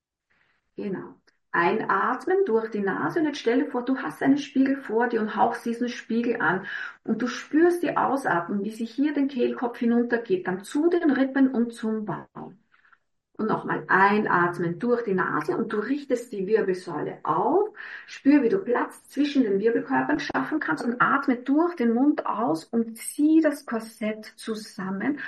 Speaker 2: Genau. Einatmen durch die Nase und jetzt stell dir vor, du hast einen Spiegel vor dir und hauchst diesen Spiegel an und du spürst die Ausatmung, wie sie hier den Kehlkopf hinuntergeht, dann zu den Rippen und zum Bauch. Und nochmal einatmen durch die Nase und du richtest die Wirbelsäule auf. Spür, wie du Platz zwischen den Wirbelkörpern schaffen kannst und atme durch den Mund aus und zieh das Korsett zusammen.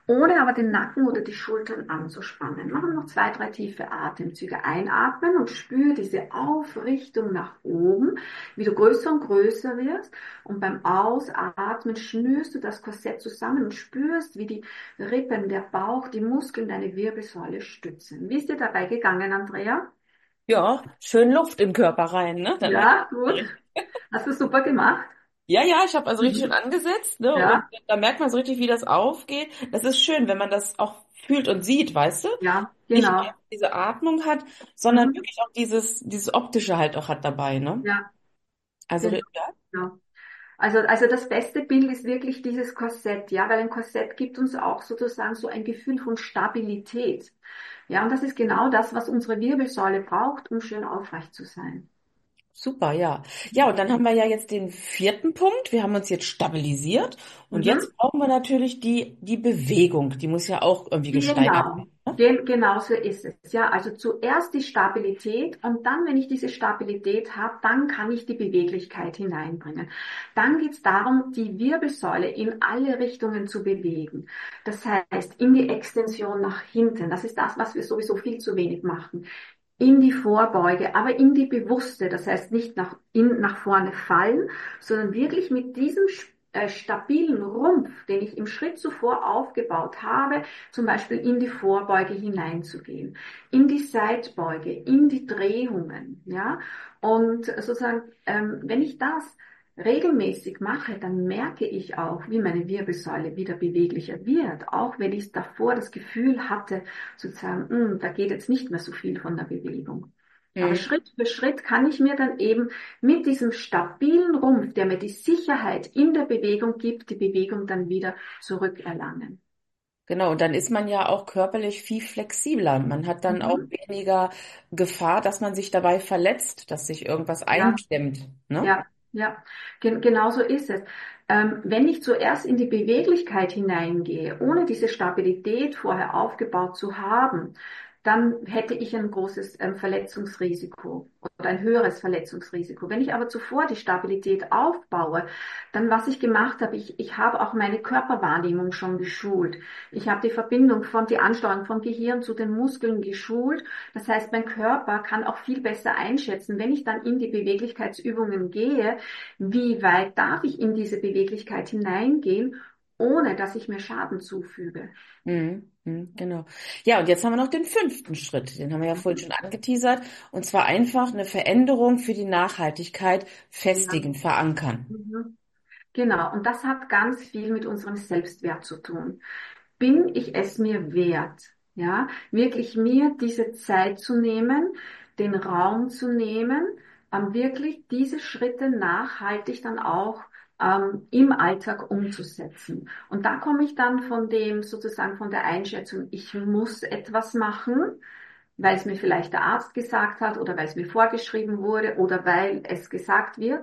Speaker 2: ohne aber den Nacken oder die Schultern anzuspannen. Machen noch zwei, drei tiefe Atemzüge. Einatmen und spüre diese Aufrichtung nach oben, wie du größer und größer wirst. Und beim Ausatmen schnürst du das Korsett zusammen und spürst, wie die Rippen, der Bauch, die Muskeln, deine Wirbelsäule stützen. Wie ist dir dabei gegangen, Andrea?
Speaker 1: Ja, schön Luft in den Körper rein, ne? Dann merkt
Speaker 2: Ja, gut. Hast du super gemacht?
Speaker 1: Ja, ja, ich habe also richtig schön
Speaker 2: Mhm.
Speaker 1: angesetzt, ne? Und
Speaker 2: Ja,
Speaker 1: da merkt man so richtig, wie das aufgeht. Das ist schön, wenn man das auch fühlt und sieht, weißt du?
Speaker 2: ja,
Speaker 1: Nicht nur
Speaker 2: genau.
Speaker 1: diese Atmung hat, sondern
Speaker 2: Mhm.
Speaker 1: wirklich auch dieses, dieses Optische halt auch hat dabei, ne?
Speaker 2: Ja,
Speaker 1: Also,
Speaker 2: genau.
Speaker 1: ja,
Speaker 2: Ja. Also, also das beste Bild ist wirklich dieses Korsett, ja, weil ein Korsett gibt uns auch sozusagen so ein Gefühl von Stabilität. Ja, und das ist genau das, was unsere Wirbelsäule braucht, um schön aufrecht zu sein.
Speaker 1: super, ja. Ja, und dann haben wir ja jetzt den vierten Punkt. Wir haben uns jetzt stabilisiert und
Speaker 2: Mhm.
Speaker 1: jetzt brauchen wir natürlich die, die Bewegung. Die muss ja auch irgendwie gesteigert
Speaker 2: Genau,
Speaker 1: werden, ne?
Speaker 2: Gen genau so ist es. Ja, also zuerst die Stabilität und dann, wenn ich diese Stabilität habe, dann kann ich die Beweglichkeit hineinbringen. Dann geht es darum, die Wirbelsäule in alle Richtungen zu bewegen. Das heißt, in die Extension nach hinten. Das ist das, was wir sowieso viel zu wenig machen. In die Vorbeuge, aber in die bewusste. Das heißt, nicht nach, in, nach vorne fallen, sondern wirklich mit diesem äh, stabilen Rumpf, den ich im Schritt zuvor aufgebaut habe, zum Beispiel in die Vorbeuge hineinzugehen, in die Seitbeuge, in die Drehungen, ja. Und sozusagen, ähm, wenn ich das regelmäßig mache, dann merke ich auch, wie meine Wirbelsäule wieder beweglicher wird, auch wenn ich davor das Gefühl hatte, sozusagen, "Hm, da geht jetzt nicht mehr so viel von der Bewegung." Aber
Speaker 1: Mhm.
Speaker 2: Schritt für Schritt kann ich mir dann eben mit diesem stabilen Rumpf, der mir die Sicherheit in der Bewegung gibt, die Bewegung dann wieder zurückerlangen.
Speaker 1: Genau, und dann ist man ja auch körperlich viel flexibler. Man hat dann auch
Speaker 2: Mhm.
Speaker 1: weniger Gefahr, dass man sich dabei verletzt, dass sich irgendwas
Speaker 2: Ja.
Speaker 1: einklemmt, ne?
Speaker 2: Ja, ja, gen genau so ist es. Ähm, wenn ich zuerst in die Beweglichkeit hineingehe, ohne diese Stabilität vorher aufgebaut zu haben, dann hätte ich ein großes ähm, Verletzungsrisiko oder ein höheres Verletzungsrisiko. Wenn ich aber zuvor die Stabilität aufbaue, dann was ich gemacht habe, ich, ich habe auch meine Körperwahrnehmung schon geschult. Ich habe die Verbindung von die Ansteuerung vom Gehirn zu den Muskeln geschult. Das heißt, mein Körper kann auch viel besser einschätzen, wenn ich dann in die Beweglichkeitsübungen gehe, wie weit darf ich in diese Beweglichkeit hineingehen, ohne dass ich mir Schaden zufüge.
Speaker 1: Mhm, mhm, genau. Ja, und jetzt haben wir noch den fünften Schritt. Den haben wir ja vorhin
Speaker 2: Mhm.
Speaker 1: schon angeteasert. Und zwar einfach eine Veränderung für die Nachhaltigkeit
Speaker 2: Ja.
Speaker 1: festigen, verankern.
Speaker 2: Mhm. Genau, und das hat ganz viel mit unserem Selbstwert zu tun. Bin ich es mir wert, ja, wirklich mir diese Zeit zu nehmen, den Raum zu nehmen, ähm, wirklich diese Schritte nachhaltig dann auch ähm, im Alltag umzusetzen. Und da komme ich dann von dem sozusagen von der Einschätzung, ich muss etwas machen, weil es mir vielleicht der Arzt gesagt hat oder weil es mir vorgeschrieben wurde oder weil es gesagt wird,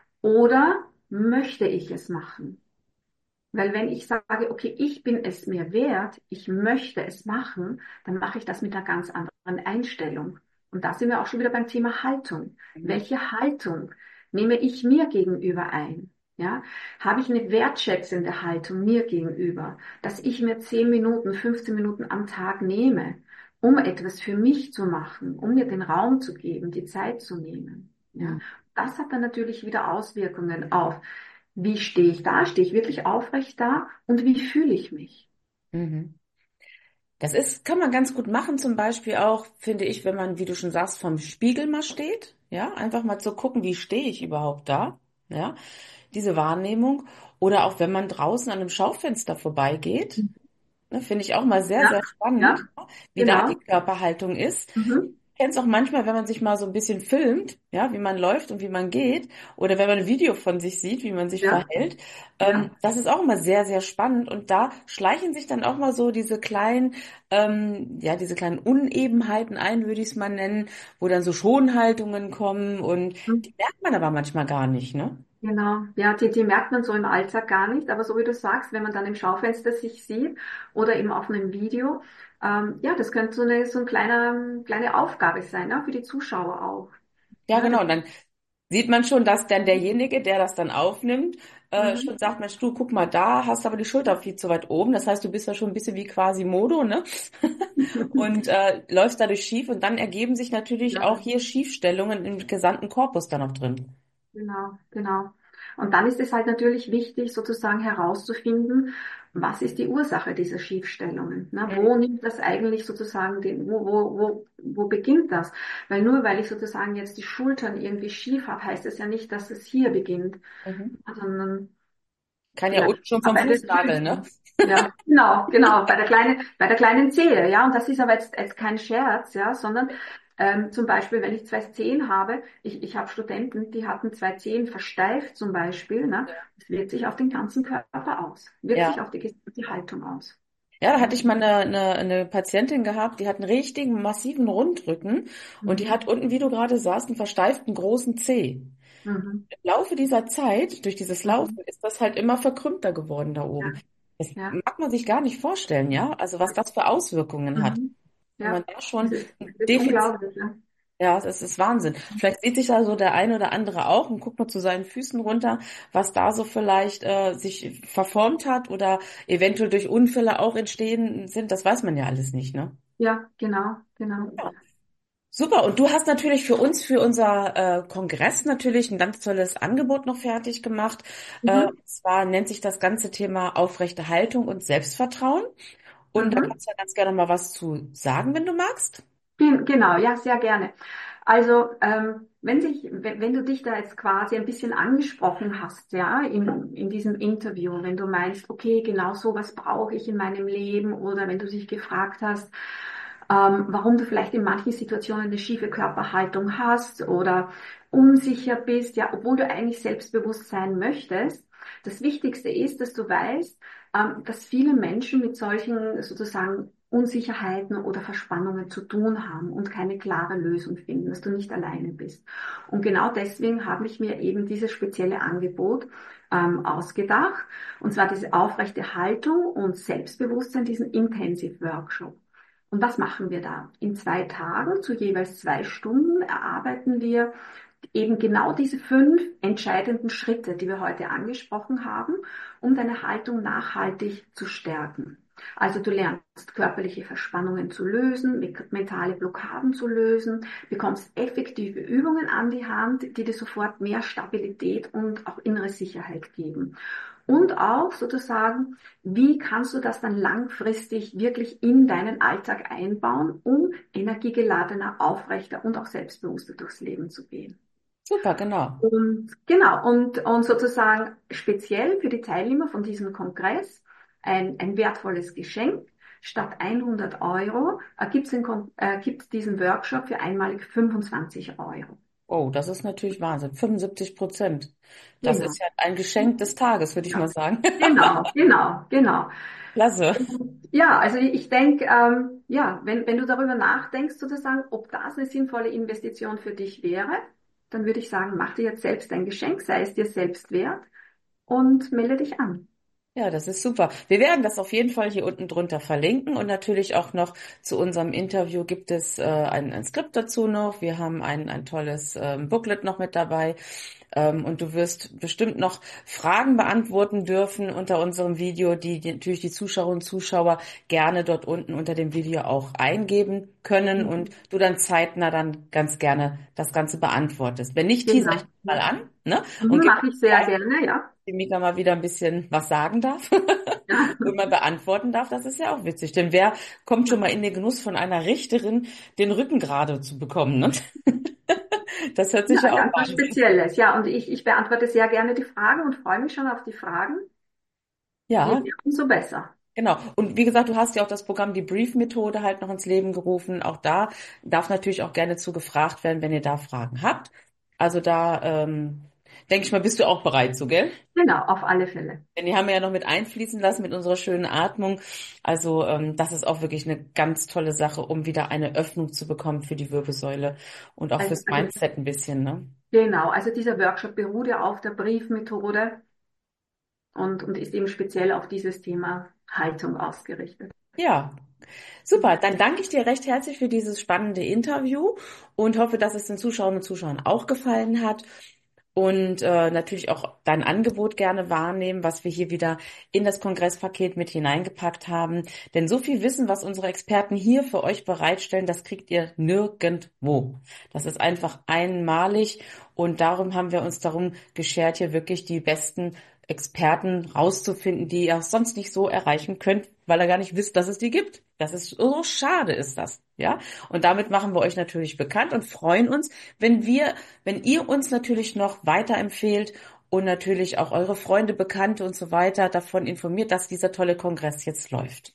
Speaker 2: oder möchte ich es machen? Weil wenn ich sage, okay, ich bin es mir wert, ich möchte es machen, dann mache ich das mit einer ganz anderen Einstellung. Und da sind wir auch schon wieder beim Thema Haltung.
Speaker 1: Mhm.
Speaker 2: Welche Haltung nehme ich mir gegenüber ein? Ja, habe ich eine wertschätzende Haltung mir gegenüber, dass ich mir zehn Minuten, fünfzehn Minuten am Tag nehme, um etwas für mich zu machen, um mir den Raum zu geben, die Zeit zu nehmen. Ja,
Speaker 1: Mhm.
Speaker 2: das hat dann natürlich wieder Auswirkungen auf, wie stehe ich da? Stehe ich wirklich aufrecht da? Und wie fühle ich mich?
Speaker 1: Mhm. Das ist, kann man ganz gut machen, zum Beispiel auch, finde ich, wenn man, wie du schon sagst, vorm Spiegel mal steht, ja, einfach mal zu gucken, wie stehe ich überhaupt da, ja, diese Wahrnehmung. Oder auch wenn man draußen an einem Schaufenster vorbeigeht, ne, finde ich auch mal sehr,
Speaker 2: Ja,
Speaker 1: sehr spannend,
Speaker 2: ja,
Speaker 1: wie da die
Speaker 2: genau.
Speaker 1: Körperhaltung ist.
Speaker 2: Mhm.
Speaker 1: Kenn's auch manchmal, wenn man sich mal so ein bisschen filmt, ja, wie man läuft und wie man geht, oder wenn man ein Video von sich sieht, wie man sich
Speaker 2: Ja,
Speaker 1: verhält. Ähm,
Speaker 2: ja.
Speaker 1: das ist auch immer sehr, sehr spannend und da schleichen sich dann auch mal so diese kleinen, ähm, ja, diese kleinen Unebenheiten ein, würde ich es mal nennen, wo dann so Schonhaltungen kommen und
Speaker 2: Mhm.
Speaker 1: die merkt man aber manchmal gar nicht, ne?
Speaker 2: Genau. Ja, die, die merkt man so im Alltag gar nicht. Aber so wie du sagst, wenn man dann im Schaufenster sich sieht oder eben auf einem Video, ähm, ja, das könnte so eine, so eine kleine, kleine Aufgabe sein, ne, für die Zuschauer auch.
Speaker 1: Ja,
Speaker 2: Ja,
Speaker 1: genau.
Speaker 2: das,
Speaker 1: Und dann sieht man schon, dass dann derjenige, der das dann aufnimmt, äh,
Speaker 2: Mhm.
Speaker 1: schon sagt, Mensch, du, guck mal, da hast du aber die Schulter viel zu weit oben. Das heißt, du bist ja schon ein bisschen wie quasi Modo, ne? Und äh, läufst dadurch schief und dann ergeben sich natürlich
Speaker 2: Ja.
Speaker 1: auch hier Schiefstellungen im gesamten Korpus dann noch drin.
Speaker 2: Genau, genau. Und dann ist es halt natürlich wichtig, sozusagen herauszufinden, was ist die Ursache dieser Schiefstellungen? Ne? Wo nimmt das eigentlich sozusagen den, wo, wo, wo, wo beginnt das? Weil nur weil ich sozusagen jetzt die Schultern irgendwie schief habe, heißt es ja nicht, dass es hier beginnt,
Speaker 1: Mhm.
Speaker 2: sondern
Speaker 1: Kann ja unten
Speaker 2: vielleicht
Speaker 1: schon vom
Speaker 2: bei den
Speaker 1: Fußnagel, ne?
Speaker 2: Füßen. Ja, genau, genau, bei der kleinen, bei der kleinen Zehe, ja, und das ist aber jetzt, jetzt kein Scherz, ja, sondern ähm, zum Beispiel, wenn ich zwei Zehen habe, ich, ich habe Studenten, die hatten zwei Zehen versteift zum Beispiel, ne, das wirkt sich auf den ganzen Körper aus, wirkt sich
Speaker 1: Ja.
Speaker 2: auf die gesamte Haltung aus.
Speaker 1: Ja, da hatte
Speaker 2: Ja.
Speaker 1: ich mal eine, eine, eine Patientin gehabt, die hat einen richtigen massiven Rundrücken und die
Speaker 2: Mhm.
Speaker 1: hat unten, wie du gerade sagst, einen versteiften großen Zeh.
Speaker 2: Mhm.
Speaker 1: Im Laufe dieser Zeit, durch dieses Laufen,
Speaker 2: Mhm.
Speaker 1: ist das halt immer verkrümmter geworden da
Speaker 2: Ja,
Speaker 1: oben. Das
Speaker 2: ja.
Speaker 1: mag man sich gar nicht vorstellen, ja? Also was das für Auswirkungen hat.
Speaker 2: Mhm.
Speaker 1: Wenn man
Speaker 2: Ja,
Speaker 1: da
Speaker 2: es
Speaker 1: schon
Speaker 2: ist,
Speaker 1: ein
Speaker 2: es ist
Speaker 1: Defizit,
Speaker 2: unglaublich, ja.
Speaker 1: ja, das ist Wahnsinn. Vielleicht sieht sich da so der eine oder andere auch und guckt mal zu seinen Füßen runter, was da so vielleicht äh, sich verformt hat oder eventuell durch Unfälle auch entstehen sind. Das weiß man ja alles nicht, ne?
Speaker 2: Ja, genau, genau.
Speaker 1: Ja. Super, und du hast natürlich für uns, für unser äh, Kongress natürlich ein ganz tolles Angebot noch fertig gemacht. Äh,
Speaker 2: Mhm.
Speaker 1: und zwar nennt sich das ganze Thema aufrechte Haltung und Selbstvertrauen. Und da
Speaker 2: Mhm.
Speaker 1: kannst du ja ganz gerne mal was zu sagen, wenn du magst.
Speaker 2: Gen- Genau, ja, sehr gerne. Also, ähm, wenn sich, wenn, wenn du dich da jetzt quasi ein bisschen angesprochen hast, ja, in, in diesem Interview, wenn du meinst, okay, genau so was brauche ich in meinem Leben, oder wenn du dich gefragt hast, ähm, warum du vielleicht in manchen Situationen eine schiefe Körperhaltung hast oder unsicher bist, ja, obwohl du eigentlich selbstbewusst sein möchtest. Das Wichtigste ist, dass du weißt, ähm, dass viele Menschen mit solchen sozusagen Unsicherheiten oder Verspannungen zu tun haben und keine klare Lösung finden, dass du nicht alleine bist. Und genau deswegen habe ich mir eben dieses spezielle Angebot ähm, ausgedacht, und zwar diese aufrechte Haltung und Selbstbewusstsein, diesen Intensive Workshop. Und was machen wir da? In zwei Tagen, zu jeweils zwei Stunden, erarbeiten wir eben genau diese fünf entscheidenden Schritte, die wir heute angesprochen haben, um deine Haltung nachhaltig zu stärken. Also du lernst körperliche Verspannungen zu lösen, mentale Blockaden zu lösen, bekommst effektive Übungen an die Hand, die dir sofort mehr Stabilität und auch innere Sicherheit geben. Und auch sozusagen, wie kannst du das dann langfristig wirklich in deinen Alltag einbauen, um energiegeladener, aufrechter und auch selbstbewusster durchs Leben zu gehen.
Speaker 1: Super, genau.
Speaker 2: Und genau, und, und sozusagen speziell für die Teilnehmer von diesem Kongress ein, ein wertvolles Geschenk. Statt hundert Euro äh, gibt es äh, gibt's diesen Workshop für einmalig fünfundzwanzig Euro.
Speaker 1: Oh, das ist natürlich Wahnsinn. fünfundsiebzig Prozent. Das
Speaker 2: Genau.
Speaker 1: ist ja ein Geschenk des Tages, würde ich
Speaker 2: Ja.
Speaker 1: mal sagen.
Speaker 2: Genau, genau, genau.
Speaker 1: Klasse.
Speaker 2: Ja, also ich, ich denke, ähm, ja, wenn, wenn du darüber nachdenkst, sozusagen, ob das eine sinnvolle Investition für dich wäre, dann würde ich sagen, mach dir jetzt selbst ein Geschenk, sei es dir selbst wert, und melde dich an.
Speaker 1: Ja, das ist super. Wir werden das auf jeden Fall hier unten drunter verlinken und natürlich auch noch zu unserem Interview gibt es äh, ein, ein Skript dazu noch. Wir haben ein, ein tolles ähm, Booklet noch mit dabei. Ähm, und du wirst bestimmt noch Fragen beantworten dürfen unter unserem Video, die, die natürlich die Zuschauerinnen und Zuschauer gerne dort unten unter dem Video auch eingeben können und
Speaker 2: Mhm.
Speaker 1: du dann zeitnah dann ganz gerne das Ganze beantwortest. Wenn nicht, teaser ich
Speaker 2: Genau.
Speaker 1: mal
Speaker 2: Ja.
Speaker 1: an, ne? Und
Speaker 2: Mhm,
Speaker 1: gib
Speaker 2: mache ich sehr
Speaker 1: Zeit,
Speaker 2: gerne, ja.
Speaker 1: die Mika mal wieder ein bisschen was sagen darf
Speaker 2: Ja.
Speaker 1: und mal beantworten darf, das ist ja auch witzig. Denn wer kommt schon mal in den Genuss von einer Richterin, den Rücken gerade zu bekommen, ne? Das hört sich
Speaker 2: Ja,
Speaker 1: ja auch
Speaker 2: ganz was
Speaker 1: wahnsinnig.
Speaker 2: Spezielles. Ja, und ich, ich beantworte sehr gerne die Fragen und freue mich schon auf die Fragen. Je
Speaker 1: Ja,
Speaker 2: mehr, umso besser.
Speaker 1: genau. Und wie gesagt, du hast ja auch das Programm, die Brief-Methode halt noch ins Leben gerufen. Auch da darf natürlich auch gerne zu gefragt werden, wenn ihr da Fragen habt. Also da, ähm, denke ich mal, bist du auch bereit so, gell?
Speaker 2: Genau, auf alle Fälle.
Speaker 1: Denn die haben wir ja noch mit einfließen lassen mit unserer schönen Atmung. Also ähm, das ist auch wirklich eine ganz tolle Sache, um wieder eine Öffnung zu bekommen für die Wirbelsäule und auch
Speaker 2: Also,
Speaker 1: fürs
Speaker 2: also
Speaker 1: Mindset ein bisschen, ne?
Speaker 2: genau, also dieser Workshop beruht ja auf der Briefmethode und, und ist eben speziell auf dieses Thema Haltung ausgerichtet.
Speaker 1: Ja, super. Dann danke ich dir recht herzlich für dieses spannende Interview und hoffe, dass es den Zuschauerinnen und Zuschauern auch gefallen hat. und äh, natürlich auch dein Angebot gerne wahrnehmen, was wir hier wieder in das Kongresspaket mit hineingepackt haben. Denn so viel Wissen, was unsere Experten hier für euch bereitstellen, das kriegt ihr nirgendwo. Das ist einfach einmalig und darum haben wir uns darum geschert, hier wirklich die besten Experten rauszufinden, die ihr sonst nicht so erreichen könnt, weil ihr gar nicht wisst, dass es die gibt. Das ist so schade, ist das, ja? Und damit machen wir euch natürlich bekannt und freuen uns, wenn wir, wenn ihr uns natürlich noch weiterempfehlt und natürlich auch eure Freunde, Bekannte und so weiter davon informiert, dass dieser tolle Kongress jetzt läuft.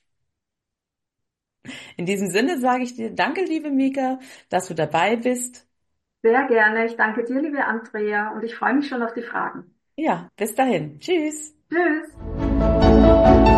Speaker 1: In diesem Sinne sage ich dir, danke, liebe Mika, dass du dabei bist.
Speaker 2: Sehr gerne. Ich danke dir, liebe Andrea, und ich freue mich schon auf die Fragen.
Speaker 1: Ja, bis dahin. Tschüss.
Speaker 2: Tschüss.